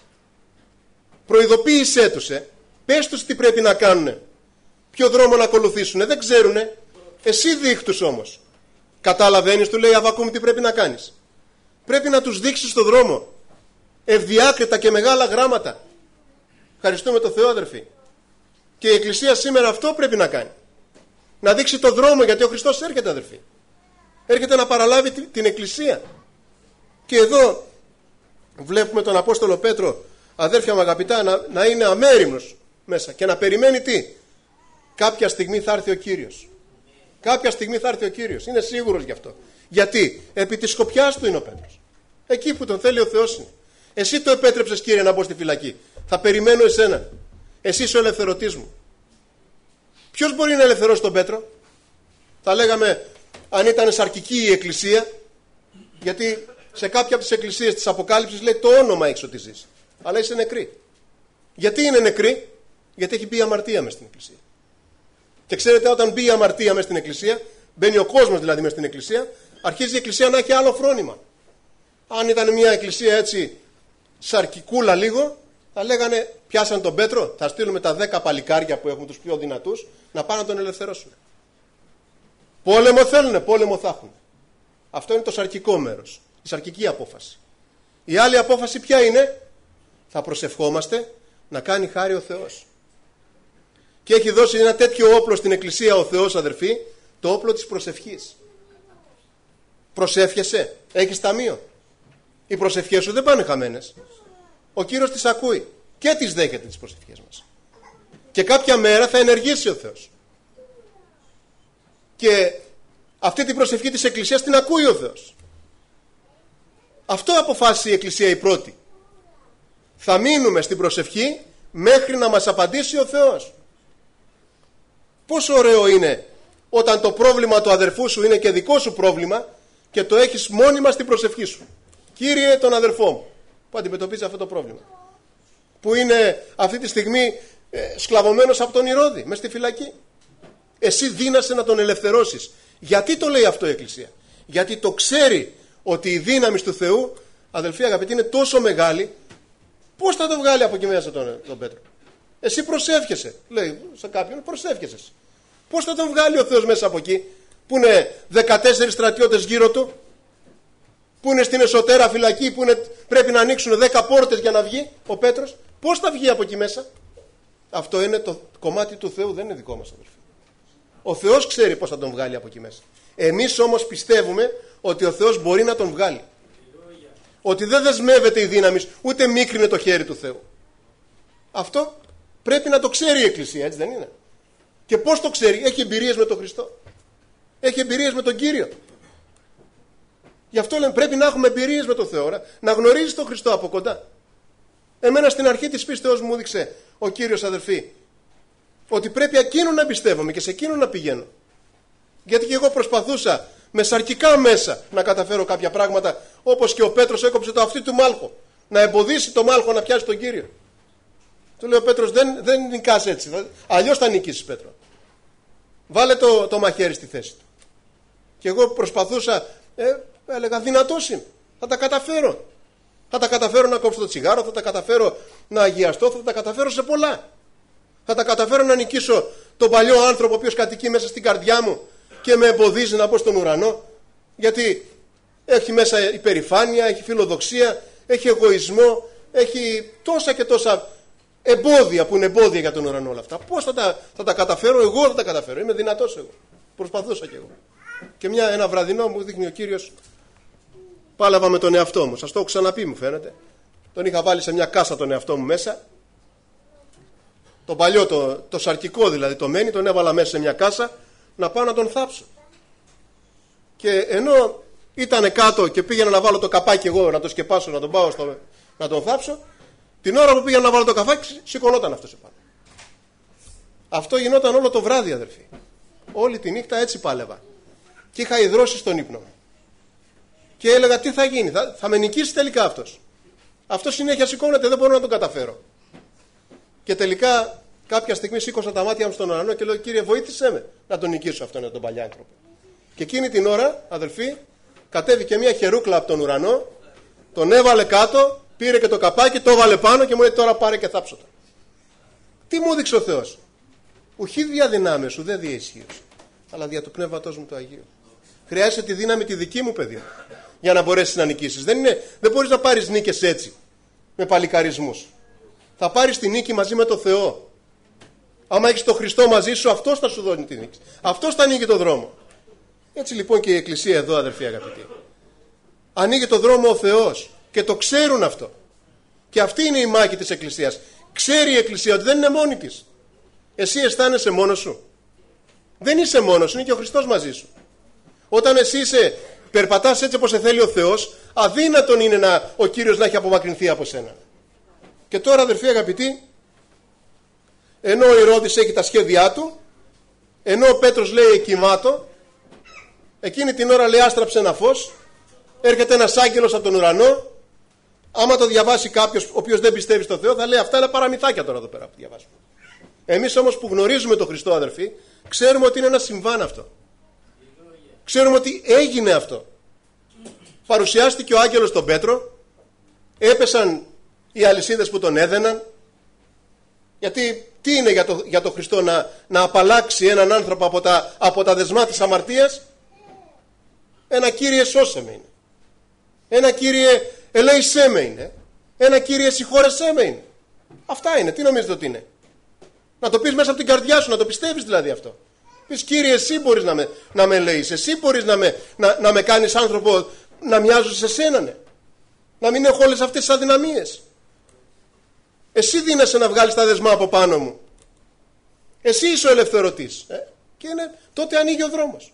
Προειδοποίησέ τους, πες τους τι πρέπει να κάνουν, ποιο δρόμο να ακολουθήσουν. Δεν ξέρουνε, εσύ δείχτους όμως. Καταλαβαίνεις, του λέει Αββακούμ, τι πρέπει να κάνεις? Πρέπει να τους δείξεις τον δρόμο, ευδιάκριτα και μεγάλα γράμματα. Ευχαριστούμε τον Θεό, αδερφοί. Και η Εκκλησία σήμερα αυτό πρέπει να κάνει. Να δείξει τον δρόμο, γιατί ο Χριστός έρχεται, αδερφοί. Έρχεται να παραλάβει την Εκκλησία. Και εδώ βλέπουμε τον Απόστολο Πέτρο, αδέρφια μου αγαπητά, να είναι αμέριμνος μέσα και να περιμένει τι? Κάποια στιγμή θα έρθει ο Κύριος. Κάποια στιγμή θα έρθει ο Κύριος. Είναι σίγουρος γι' αυτό. Γιατί? Επί της σκοπιάς του είναι ο Πέτρος. Εκεί που τον θέλει ο Θεός είναι. Εσύ το επέτρεψες, Κύριε, να μπω στη φυλακή. Θα περιμένω εσένα. Εσύ είσαι ο ελευθερωτής μου. Ποιος μπορεί να ελευθερώσει τον Πέτρο? Θα λέγαμε αν ήταν σαρκική η εκκλησία, γιατί σε κάποια από τις εκκλησίες της Αποκάλυψης λέει το όνομα έχεις ότι ζεις, αλλά είσαι νεκρή. Γιατί είναι νεκρή? Γιατί έχει μπει η αμαρτία μες στην εκκλησία. Και ξέρετε, όταν μπει η αμαρτία μες στην εκκλησία, μπαίνει ο κόσμος δηλαδή μες στην εκκλησία, αρχίζει η εκκλησία να έχει άλλο φρόνημα. Αν ήταν μια εκκλησία έτσι σαρκικούλα λίγο, θα λέγανε πιάσαν τον Πέτρο, θα στείλουμε τα 10 παλικάρια που έχουν τους πιο δυνατούς να πάνε να τον ελευθερώσουν. Πόλεμο θέλουνε, πόλεμο θα έχουν. Αυτό είναι το σαρκικό μέρος, η σαρκική απόφαση. Η άλλη απόφαση ποια είναι? Θα προσευχόμαστε να κάνει χάρη ο Θεός. Και έχει δώσει ένα τέτοιο όπλο στην εκκλησία ο Θεός, αδερφοί, το όπλο της προσευχής. Προσεύχεσαι, έχεις ταμείο. Οι προσευχές σου δεν πάνε χαμένες. Ο Κύριος τις ακούει και τις δέχεται τις προσευχές μας. Και κάποια μέρα θα ενεργήσει ο Θεός. Και αυτή την προσευχή της Εκκλησίας την ακούει ο Θεός. Αυτό αποφάσισε η Εκκλησία η πρώτη. Θα μείνουμε στην προσευχή μέχρι να μας απαντήσει ο Θεός. Πόσο ωραίο είναι όταν το πρόβλημα του αδερφού σου είναι και δικό σου πρόβλημα και το έχεις μόνιμα στην προσευχή σου. Κύριε, τον αδερφό μου που αντιμετωπίζει αυτό το πρόβλημα, που είναι αυτή τη στιγμή σκλαβωμένος από τον Ηρώδη μες στη φυλακή. Εσύ δύνασαι να τον ελευθερώσεις. Γιατί το λέει αυτό η Εκκλησία? Γιατί το ξέρει ότι η δύναμη του Θεού, αδελφοί αγαπητοί, είναι τόσο μεγάλη. Πώς θα το βγάλει από εκεί μέσα τον Πέτρο? Εσύ προσεύχεσαι, λέει σε κάποιον, προσεύχεσαι. Πώς θα τον βγάλει ο Θεός μέσα από εκεί, που είναι 14 στρατιώτες γύρω του, που είναι στην εσωτέρα φυλακή, που πρέπει να ανοίξουν 10 πόρτες για να βγει ο Πέτρος? Πώς θα βγει από εκεί μέσα? Αυτό είναι το κομμάτι του Θεού, δεν είναι δικό μας, αδελφοί. Ο Θεός ξέρει πώς θα τον βγάλει από εκεί μέσα. Εμείς όμως πιστεύουμε ότι ο Θεός μπορεί να τον βγάλει. Ότι δεν δεσμεύεται η δύναμη, ούτε μίκρινε το χέρι του Θεού. Αυτό πρέπει να το ξέρει η Εκκλησία, έτσι δεν είναι? Και πώς το ξέρει? Έχει εμπειρίες με τον Χριστό. Έχει εμπειρίες με τον Κύριο. Γι' αυτό λέμε πρέπει να έχουμε εμπειρίες με τον Θεό, να γνωρίζεις τον Χριστό από κοντά. Εμένα στην αρχή της πίστεως μου έδειξε ο Κύριος, αδελφοί, ότι πρέπει εκείνον να πιστεύομαι και σε εκείνον να πηγαίνω. Γιατί και εγώ προσπαθούσα με σαρκικά μέσα να καταφέρω κάποια πράγματα, όπως και ο Πέτρος έκοψε το αυτί του Μάλχο, να εμποδίσει το Μάλχο να πιάσει τον Κύριο. Του λέει ο Πέτρος, δεν νικάς έτσι, αλλιώς θα νικήσεις, Πέτρο. Βάλε το μαχαίρι στη θέση του. Και εγώ προσπαθούσα, έλεγα δυνατός είμαι, θα τα καταφέρω. Θα τα καταφέρω να κόψω το τσιγάρο, θα τα καταφέρω να αγιαστώ, θα τα καταφέρω σε πολλά. Θα τα καταφέρω να νικήσω τον παλιό άνθρωπο ο οποίος κατοικεί μέσα στην καρδιά μου και με εμποδίζει να μπω στον ουρανό, γιατί έχει μέσα υπερηφάνεια, έχει φιλοδοξία, έχει εγωισμό, έχει τόσα και τόσα εμπόδια που είναι εμπόδια για τον ουρανό όλα αυτά. Πώς θα τα καταφέρω? Εγώ θα τα καταφέρω, είμαι δυνατός εγώ. Προσπαθούσα κι εγώ. Και ένα βραδινό μου δείχνει ο Κύριος, πάλευα με τον εαυτό μου, σας το έχω ξαναπεί μου φαίνεται. Τον είχα βάλει σε μια κάσα τον εαυτό μου μέσα. Το παλιό, το σαρκικό δηλαδή, το μένει, τον έβαλα μέσα σε μια κάσα να πάω να τον θάψω. Και ενώ ήταν κάτω και πήγαινα να βάλω το καπάκι εγώ, να το σκεπάσω, να τον πάω να τον θάψω, την ώρα που πήγαινα να βάλω το καπάκι, σηκωνόταν αυτός επάνω. Αυτό γινόταν όλο το βράδυ, αδερφοί. Όλη τη νύχτα έτσι πάλευα. Και είχα ιδρώσει στον ύπνο μου. Και έλεγα τι θα γίνει, θα με νικήσει τελικά αυτός. Αυτός συνέχεια σηκώνεται, δεν μπορώ να τον καταφέρω. Και τελικά κάποια στιγμή σήκωσα τα μάτια μου στον ουρανό και λέω, Κύριε, βοήθησέ με να τον νικήσω αυτόν τον παλιά άνθρωπο. Και εκείνη την ώρα, αδελφοί, κατέβηκε μια χερούκλα από τον ουρανό, τον έβαλε κάτω, πήρε και το καπάκι, το έβαλε πάνω και μου λέει, τώρα πάρε και θάψω το. Τι μου έδειξε ο Θεός? Ουχή δια δυνάμεως σου, δεν δια ισχύως, αλλά δια του Πνεύματός μου το Αγίου. Χρειάζεσαι τη δύναμη τη δική μου, παιδί, για να μπορέσεις να νικήσεις. Δεν μπορείς να πάρεις νίκες έτσι, με παλικαρισμούς. Θα πάρεις τη νίκη μαζί με το Θεό. Άμα έχεις τον Χριστό μαζί σου, αυτός θα σου δώσει τη νίκη. Αυτός θα ανοίγει το δρόμο. Έτσι λοιπόν και η Εκκλησία εδώ, αδερφοί αγαπητοί. Ανοίγει το δρόμο ο Θεός και το ξέρουν αυτό. Και αυτή είναι η μάχη της Εκκλησίας. Ξέρει η Εκκλησία ότι δεν είναι μόνη της. Εσύ αισθάνεσαι μόνος σου? Δεν είσαι μόνος σου, είναι και ο Χριστός μαζί σου. Όταν εσύ περπατάς έτσι όπως σε θέλει ο Θεός, αδύνατον είναι ο Κύριος να έχει απομακρυνθεί από σένα. Και τώρα, αδερφοί αγαπητοί, ενώ ο Ηρώδης έχει τα σχέδιά του, ενώ ο Πέτρος λέει εκοιμάτω, εκείνη την ώρα λέει άστραψε ένα φως, έρχεται ένας άγγελος από τον ουρανό. Άμα το διαβάσει κάποιος ο οποίος δεν πιστεύει στο Θεό, θα λέει αυτά είναι παραμυθάκια τώρα εδώ πέρα που διαβάζουμε. Εμείς όμως που γνωρίζουμε τον Χριστό, αδερφοί, ξέρουμε ότι είναι ένα συμβάν αυτό. Ξέρουμε ότι έγινε αυτό. Παρουσιάστηκε ο άγγελος στον Πέτρο, έπεσαν οι αλυσίδες που τον έδαιναν. Γιατί τι είναι για τον Χριστό να απαλλάξει έναν άνθρωπο από τα δεσμά της αμαρτίας? Ένα Κύριε σώσε με είναι. Ένα Κύριε ελέησέ με είναι. Ένα Κύριε συγχώρεσέ με είναι. Αυτά είναι. Τι νομίζετε ότι είναι? Να το πεις μέσα από την καρδιά σου, να το πιστεύεις δηλαδή αυτό. Πεις Κύριε, εσύ μπορείς να με ελέεις, εσύ μπορείς να με κάνεις άνθρωπο να μοιάζω σε σένα, ναι. Να μην έχω όλες αυτές τις αδυναμίες. Εσύ δίνεσαι να βγάλεις τα δεσμά από πάνω μου. Εσύ είσαι ο ελευθερωτής. Και τότε ανοίγει ο δρόμος.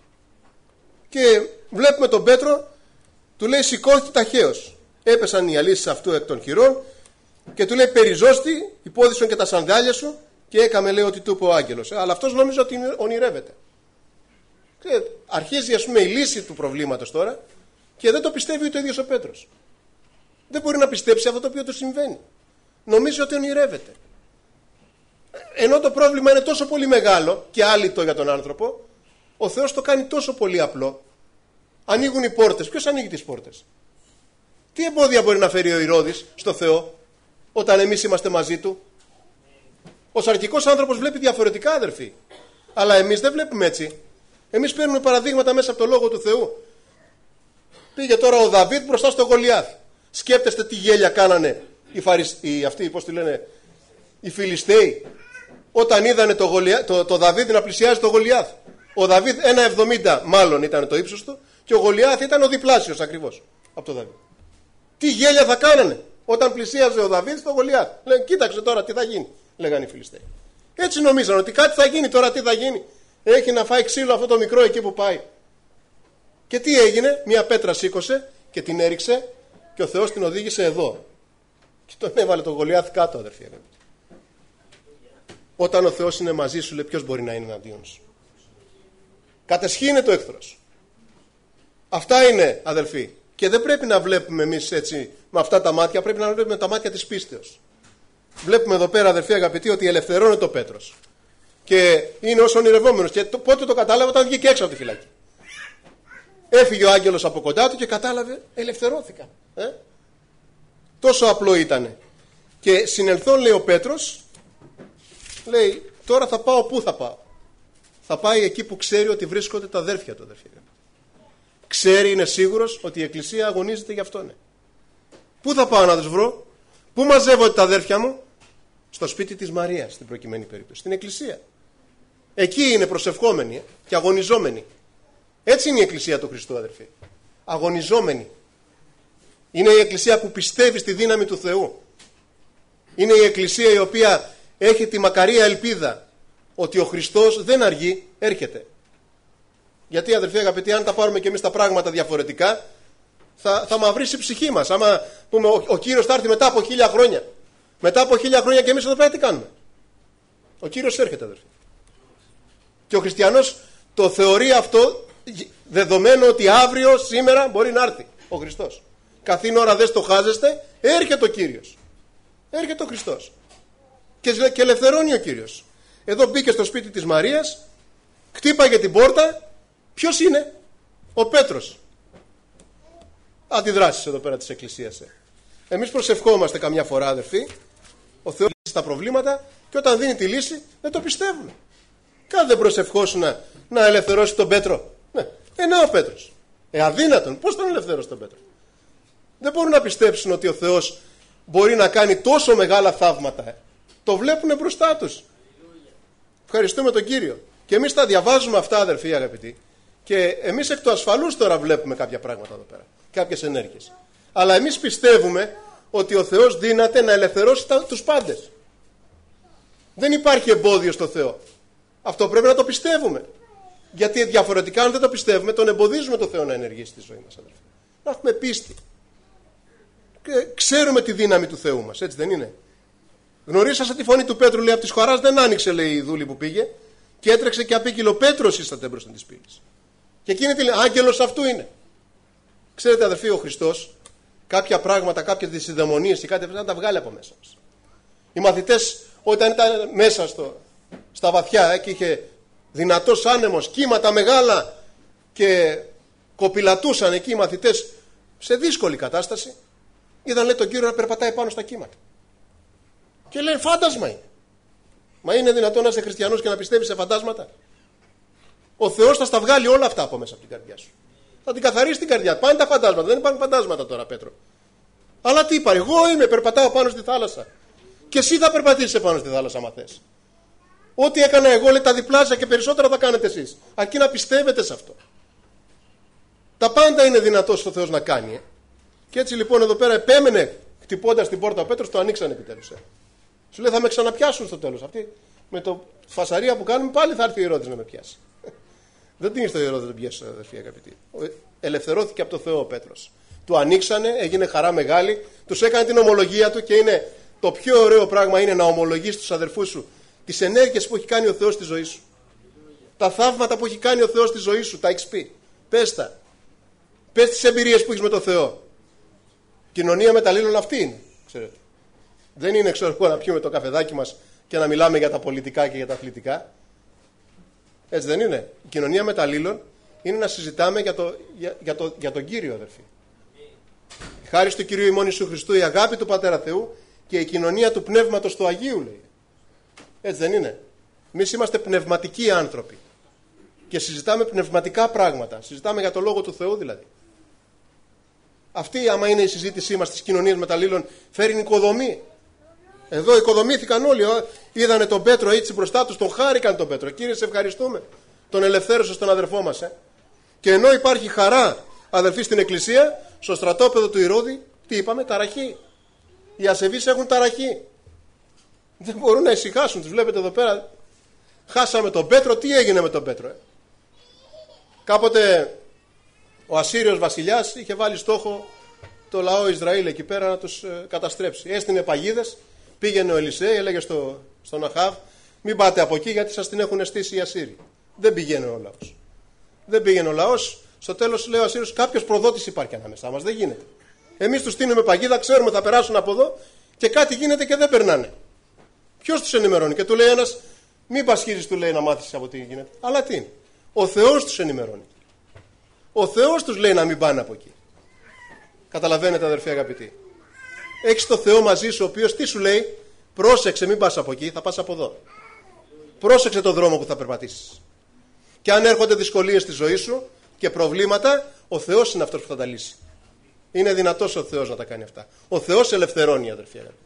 Και βλέπουμε τον Πέτρο, του λέει σηκώθη ταχαίως. Έπεσαν οι αλύσεις αυτού εκ των χειρών και του λέει περιζώστη, υπόδισον και τα σανδάλια σου και έκαμε λέει ότι του είπε ο άγγελος. Αλλά αυτός νόμιζε ότι ονειρεύεται. Και αρχίζει ας πούμε η λύση του προβλήματος τώρα και δεν το πιστεύει ούτε ο ίδιος ο Πέτρος. Δεν μπορεί να πιστέψει αυτό το οποίο του συμβαίνει. Νομίζει ότι ονειρεύεται. Ενώ το πρόβλημα είναι τόσο πολύ μεγάλο και άλυτο για τον άνθρωπο, ο Θεός το κάνει τόσο πολύ απλό. Ανοίγουν οι πόρτες. Ποιος ανοίγει τις πόρτες? Τι εμπόδια μπορεί να φέρει ο Ηρώδης στο Θεό όταν εμείς είμαστε μαζί του? Ο σαρκικός άνθρωπος βλέπει διαφορετικά, αδερφοί. Αλλά εμείς δεν βλέπουμε έτσι. Εμείς παίρνουμε παραδείγματα μέσα από το Λόγο του Θεού. Πήγε τώρα ο Δαβίδ μπροστά στο Γολιάθ. Σκέπτεστε τι γέλια κάνανε οι Φιλιστέοι, όταν είδανε το Δαβίδ να πλησιάζει το Γολιάθ. Ο Δαβίδ 1,70 μάλλον ήταν το ύψος του και ο Γολιάθ ήταν ο διπλάσιος ακριβώς από το Δαβίδ. Τι γέλια θα κάνανε όταν πλησίαζε ο Δαβίδ στο Γολιάθ. Λένε, κοίταξε τώρα τι θα γίνει, λέγανε οι Φιλιστέοι. Έτσι νομίζαν ότι κάτι θα γίνει τώρα, τι θα γίνει. Έχει να φάει ξύλο αυτό το μικρό εκεί που πάει. Και τι έγινε? Μια πέτρα σήκωσε και την έριξε και ο Θεός την οδήγησε εδώ. Και τον έβαλε τον Γολιάθ κάτω, αδερφοί. Όταν ο Θεός είναι μαζί σου, λέει, ποιος μπορεί να είναι εναντίον σου? Κατεσχύνεται ο εχθρός. Αυτά είναι, αδελφοί. Και δεν πρέπει να βλέπουμε εμείς έτσι με αυτά τα μάτια, πρέπει να βλέπουμε τα μάτια της πίστεως. Βλέπουμε εδώ πέρα, αδελφοί αγαπητοί, ότι ελευθερώνεται ο Πέτρος. Και είναι ως ονειρευόμενος. Και πότε το κατάλαβε? Όταν βγήκε έξω από τη φυλακή. Έφυγε ο άγγελος από κοντά του και κατάλαβε, ελευθερώθηκαν. Τόσο απλό ήτανε. Και συνελθόν, λέει ο Πέτρος, λέει, τώρα θα πάω, πού θα πάω? Θα πάει εκεί που ξέρει ότι βρίσκονται τα αδέρφια του, αδερφοί. Ξέρει, είναι σίγουρος ότι η Εκκλησία αγωνίζεται για αυτόν. Πού θα πάω να τους βρω? Πού μαζεύονται τα αδέρφια μου? Στο σπίτι της Μαρίας, στην προκειμένη περίπτωση, στην Εκκλησία. Εκεί είναι προσευχόμενοι και αγωνιζόμενοι. Έτσι είναι η Εκκλησία του Χριστού, αδερφοί. Αγωνιζόμενοι. Είναι η Εκκλησία που πιστεύει στη δύναμη του Θεού. Είναι η Εκκλησία η οποία έχει τη μακαρία ελπίδα ότι ο Χριστός δεν αργεί, έρχεται. Γιατί, αδερφοί αγαπητοί, αν τα πάρουμε και εμείς τα πράγματα διαφορετικά, θα μαυρίσει η ψυχή μας. Άμα πούμε ο Κύριος θα έρθει μετά από 1000 χρόνια. Μετά από 1000 χρόνια και εμείς εδώ πέρα τι κάνουμε? Ο Κύριος έρχεται, αδερφοί. Και ο χριστιανός το θεωρεί αυτό δεδομένο ότι αύριο, σήμερα μπορεί να έρθει ο Χριστός. Καθήν ώρα δεν στοχάζεστε, έρχεται ο Κύριος. Έρχεται ο Χριστός. Και ελευθερώνει ο Κύριος. Εδώ μπήκε στο σπίτι της Μαρίας, χτύπαγε την πόρτα. Ποιος είναι? Ο Πέτρος. Αντιδράσεις εδώ πέρα της Εκκλησίας. Εμείς προσευχόμαστε καμιά φορά, αδερφοί. Ο Θεός λύσει τα προβλήματα και όταν δίνει τη λύση δεν το πιστεύουμε. Κάθε δεν προσευχόσουν να ελευθερώσει τον Πέτρο. Ναι, ο Πέτρος. Αδύνατον. Πώς τον ελευθερώσει τον Πέτρο? Δεν μπορούν να πιστέψουν ότι ο Θεός μπορεί να κάνει τόσο μεγάλα θαύματα. Το βλέπουν μπροστά τους. Ευχαριστούμε τον Κύριο. Και εμείς τα διαβάζουμε αυτά, αδερφοί αγαπητοί. Και εμείς εκ του ασφαλούς τώρα βλέπουμε κάποια πράγματα εδώ πέρα. Κάποιες ενέργειες. Αλλά εμείς πιστεύουμε ότι ο Θεός δύναται να ελευθερώσει τους πάντες. Δεν υπάρχει εμπόδιο στο Θεό. Αυτό πρέπει να το πιστεύουμε. Γιατί διαφορετικά, αν δεν το πιστεύουμε, τον εμποδίζουμε το Θεό να ενεργήσει στη ζωή μας, αδερφοί. Να έχουμε πίστη. Και ξέρουμε τη δύναμη του Θεού μας, έτσι δεν είναι? Γνωρίσασα τη φωνή του Πέτρου, λέει, από τη σχοράς δεν άνοιξε, λέει, η δούλη που πήγε, και έτρεξε και απίκυλο, Πέτρος ήσατε μπροστά της πύλης. Και εκείνη τη λέει, άγγελος αυτού είναι. Ξέρετε, αδερφοί, ο Χριστός κάποια πράγματα, κάποιες δυσιδαιμονίες και κάτι να τα βγάλει από μέσα μας. Οι μαθητές, όταν ήταν μέσα στα βαθιά και είχε δυνατός άνεμος, κύματα μεγάλα και κοπηλατούσαν εκεί οι μαθητές σε δύσκολη κατάσταση, είδαν, λέει, τον Κύριο να περπατάει πάνω στα κύματα. Και λέει, φάντασμα είναι. Μα είναι δυνατόν να είσαι χριστιανός και να πιστεύεις σε φαντάσματα? Ο Θεός θα στα βγάλει όλα αυτά από μέσα από την καρδιά σου. Θα την καθαρίσει την καρδιά. Πάνε τα φαντάσματα. Δεν υπάρχουν φαντάσματα τώρα, Πέτρο. Αλλά τι είπα, εγώ είμαι, περπατάω πάνω στη θάλασσα. Και εσύ θα περπατήσεις πάνω στη θάλασσα, άμα θες. Ό,τι έκανα εγώ, λέει, τα διπλάσια και περισσότερα θα κάνετε εσείς. Αρκεί να πιστεύετε σε αυτό. Τα πάντα είναι δυνατό στο Θεός να κάνει. Και έτσι λοιπόν εδώ πέρα επέμενε, χτυπώντας την πόρτα ο Πέτρος, το ανοίξανε επιτέλους. Σου λέει, θα με ξαναπιάσουν στο τέλος. Αυτή με το φασαρία που κάνουμε πάλι θα έρθει ο Ηρώδης να με πιάσει. Δεν την ήρθε ο Ηρώδης να τον πιάσει, αδερφοί αγαπητοί. Ελευθερώθηκε από το Θεό ο Πέτρος. Του ανοίξανε, έγινε χαρά μεγάλη, τους έκανε την ομολογία του και είναι το πιο ωραίο πράγμα είναι να ομολογείς τους αδερφούς σου τις ενέργειες που έχει κάνει ο Θεός στη ζωή σου. Τα θαύματα που έχει κάνει ο Θεός στη ζωή σου, τα έχεις πει. Πες τα. Πες τις εμπειρίες που έχεις με τον Θεό. Κοινωνία μεταλλήλων αυτή είναι, ξέρετε. Δεν είναι, ξέρω εγώ, να πιούμε το καφεδάκι μας και να μιλάμε για τα πολιτικά και για τα αθλητικά. Έτσι δεν είναι? Η κοινωνία μεταλλήλων είναι να συζητάμε για τον Κύριο, αδερφοί. Η χάρις του Κυρίου ημών Ιησού Χριστού, η αγάπη του Πατέρα Θεού και η κοινωνία του Πνεύματος του Αγίου, λέει. Έτσι δεν είναι? Εμείς είμαστε πνευματικοί άνθρωποι και συζητάμε πνευματικά πράγματα. Συζητάμε για το Λόγο του Θεού δηλαδή. Αυτή, άμα είναι η συζήτησή μας στις κοινωνίες μεταλλήλων, φέρει οικοδομή. Εδώ οικοδομήθηκαν όλοι. Είδανε τον Πέτρο έτσι μπροστά τους, τον χάρηκαν τον Πέτρο. Κύριε, σε ευχαριστούμε. Τον ελευθέρωσε τον αδερφό μας. Και ενώ υπάρχει χαρά, αδελφοί, στην εκκλησία, στο στρατόπεδο του Ηρώδη, τι είπαμε? Ταραχή. Οι ασεβείς έχουν ταραχή. Δεν μπορούν να ησυχάσουν. Τους βλέπετε εδώ πέρα. Χάσαμε τον Πέτρο. Τι έγινε με τον Πέτρο? Κάποτε ο Ασσύριος βασιλιάς είχε βάλει στόχο το λαό Ισραήλ εκεί πέρα να τους καταστρέψει. Έστεινε παγίδες. Πήγαινε ο Ελισέη, έλεγε στον Αχάβ, μην πάτε από εκεί γιατί σας την έχουν στήσει οι Ασσύριοι. Δεν πηγαίνει ο λαός. Δεν πήγαινε ο λαός. Στο τέλος λέει ο Ασσύριος, κάποιος προδότης υπάρχει ανάμεσά μας. Δεν γίνεται. Εμείς τους στείλουμε παγίδα, ξέρουμε θα περάσουν από εδώ και κάτι γίνεται και δεν περνάνε. Ποιος τους ενημερώνει? Και του λέει ένας, μην πασχίζεις, του λέει, να μάθεις από τι γίνεται. Αλλά τι είναι? Ο Θεός τους ενημερώνει. Ο Θεός τους λέει να μην πάνε από εκεί. Καταλαβαίνετε, αδερφοί αγαπητοί? Έχεις το Θεό μαζί σου, ο οποίος τι σου λέει? Πρόσεξε, μην πας από εκεί, θα πας από εδώ. Πρόσεξε το δρόμο που θα περπατήσεις. Και αν έρχονται δυσκολίες στη ζωή σου και προβλήματα, ο Θεός είναι αυτός που θα τα λύσει. Είναι δυνατός ο Θεός να τα κάνει αυτά. Ο Θεός ελευθερώνει, αδερφοί αγαπητοί.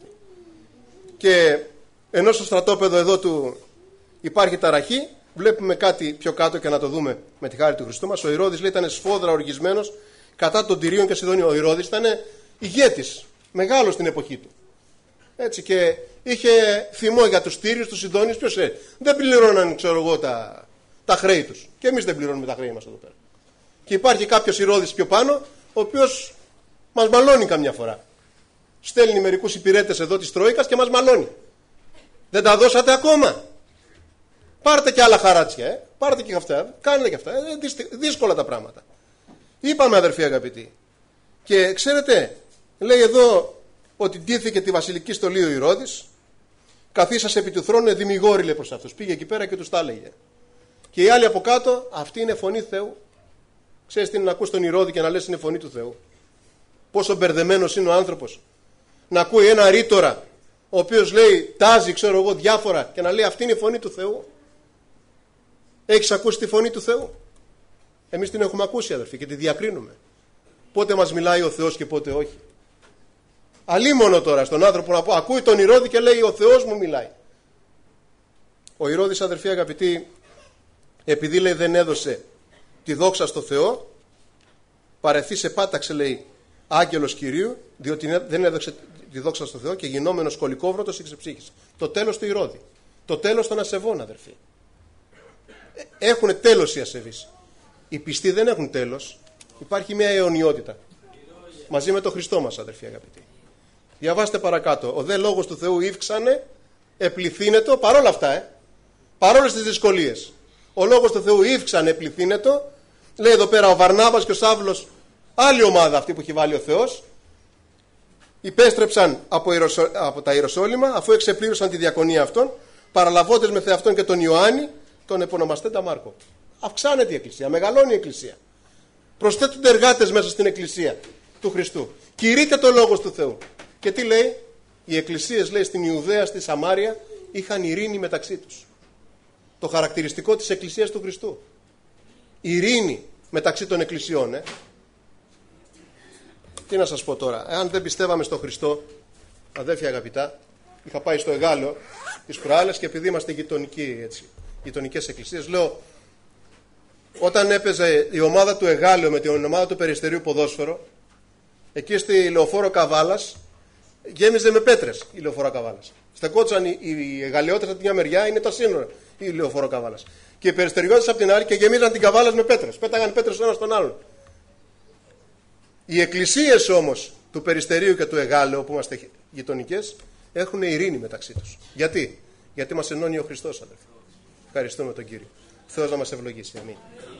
Και ενώ στο στρατόπεδο εδώ του υπάρχει ταραχή, βλέπουμε κάτι πιο κάτω και να το δούμε με τη χάρη του Χριστού μας. Ο Ηρώδης, λέει, ήταν σφόδρα οργισμένος κατά των Τυρίων και Σιδωνίων. Ο Ηρώδης ήταν ηγέτης, μεγάλος στην εποχή του. Έτσι, και είχε θυμό για τους Τύριους, τους Σιδώνιους. Ποιος δεν πληρώναν, ξέρω εγώ, τα χρέη τους. Και εμείς δεν πληρώνουμε τα χρέη μας εδώ πέρα. Και υπάρχει κάποιος Ηρώδης πιο πάνω, ο οποίος μας μαλώνει καμιά φορά. Στέλνει μερικούς υπηρέτες εδώ της Τρόικας και μας μαλώνει. Δεν τα δώσατε ακόμα? Πάρτε και άλλα χαράτσια, πάρτε και αυτά, κάνετε και αυτά. Δύσκολα τα πράγματα. Είπαμε, αδερφοί αγαπητοί. Και ξέρετε, λέει εδώ ότι ντύθηκε τη βασιλική στολή ο Ηρώδης, καθίσασε επί του θρόνου, δημιγόρη, λέει, προς αυτούς. Πήγε εκεί πέρα και τους τα έλεγε. Και οι άλλοι από κάτω, αυτή είναι φωνή Θεού. Ξέρεις τι είναι να ακούς τον Ηρώδη και να λες είναι φωνή του Θεού? Πόσο μπερδεμένος είναι ο άνθρωπος να ακούει ένα ρήτορα, ο οποίος λέει, τάζει, ξέρω εγώ, διάφορα, και να λέει αυτή είναι η φωνή του Θεού. Έχεις ακούσει τη φωνή του Θεού? Εμείς την έχουμε ακούσει, αδερφοί, και τη διακρίνουμε. Πότε μας μιλάει ο Θεός και πότε όχι. Αλίμονο τώρα στον άνθρωπο να πω, ακούει τον Ηρώδη και λέει ο Θεός μου μιλάει. Ο Ηρώδης, αδερφοί αγαπητοί, επειδή, λέει, δεν έδωσε τη δόξα στο Θεό, παρεθεί σε πάταξε, λέει, άγγελος Κυρίου, διότι δεν έδωσε τη δόξα στο Θεό και γινόμενος κολικόβρωτος εξεψύχησε. Το τέλος του Ηρώδη. Το τέλος των ασεβών, αδερφοί. Έχουν τέλος οι ασεβείς. Οι πιστοί δεν έχουν τέλος. Υπάρχει μια αιωνιότητα. Μαζί με τον Χριστό μας, αδερφοί αγαπητοί. Διαβάστε παρακάτω. Ο δε λόγος του Θεού ύφξανε, επληθύνετο, παρόλα αυτά, παρόλες τις δυσκολίες. Ο λόγος του Θεού ύφξανε, επληθύνετο. Λέει εδώ πέρα ο Βαρνάβας και ο Σάβλος, άλλη ομάδα αυτή που έχει βάλει ο Θεός, υπέστρεψαν από τα Ιεροσόλυμα, αφού εξεπλήρωσαν τη διακονία αυτών, παραλαβώντες με θεαυτόν και τον Ιωάννη, τον επωνομαστέντα Μάρκο. Αυξάνεται η Εκκλησία, μεγαλώνει η Εκκλησία. Προσθέτονται εργάτες μέσα στην Εκκλησία του Χριστού. Κηρύττεται το λόγος του Θεού. Και τι λέει? Οι εκκλησίες, λέει, στην Ιουδαία, στη Σαμάρια είχαν ειρήνη μεταξύ τους. Το χαρακτηριστικό της Εκκλησίας του Χριστού. Ειρήνη μεταξύ των εκκλησιών. Τι να σας πω τώρα? Εάν δεν πιστεύαμε στον Χριστό, αδέρφια αγαπητά, είχα πάει στο Εγάλεο τις προάλλες και επειδή είμαστε γειτονικές εκκλησίες, λέω, όταν έπαιζε η ομάδα του Εγάλεο με την ομάδα του Περιστερίου ποδόσφαιρο, εκεί στη Λεωφόρο Καβάλας γέμιζε με πέτρες η Λεωφόρο Καβάλας. Στεκόντουσαν οι Εγαλαιώτες από τη μια μεριά, είναι το σύνορο η Λεωφόρο Καβάλας. Και οι Περιστεριώτες από την άλλη και γεμίζαν την Καβάλας με πέτρες. Πέταγαν πέτρες ο ένας στον άλλον. Οι εκκλησίες όμως του Περιστερίου και του Εγάλεου, που είμαστε γειτονικές, έχουν ειρήνη μεταξύ τους. Γιατί? Γιατί μας ενώνει ο Χριστός, αδερφοί. Ευχαριστούμε τον Κύριο. Θεός να μας ευλογήσει. Αμήν.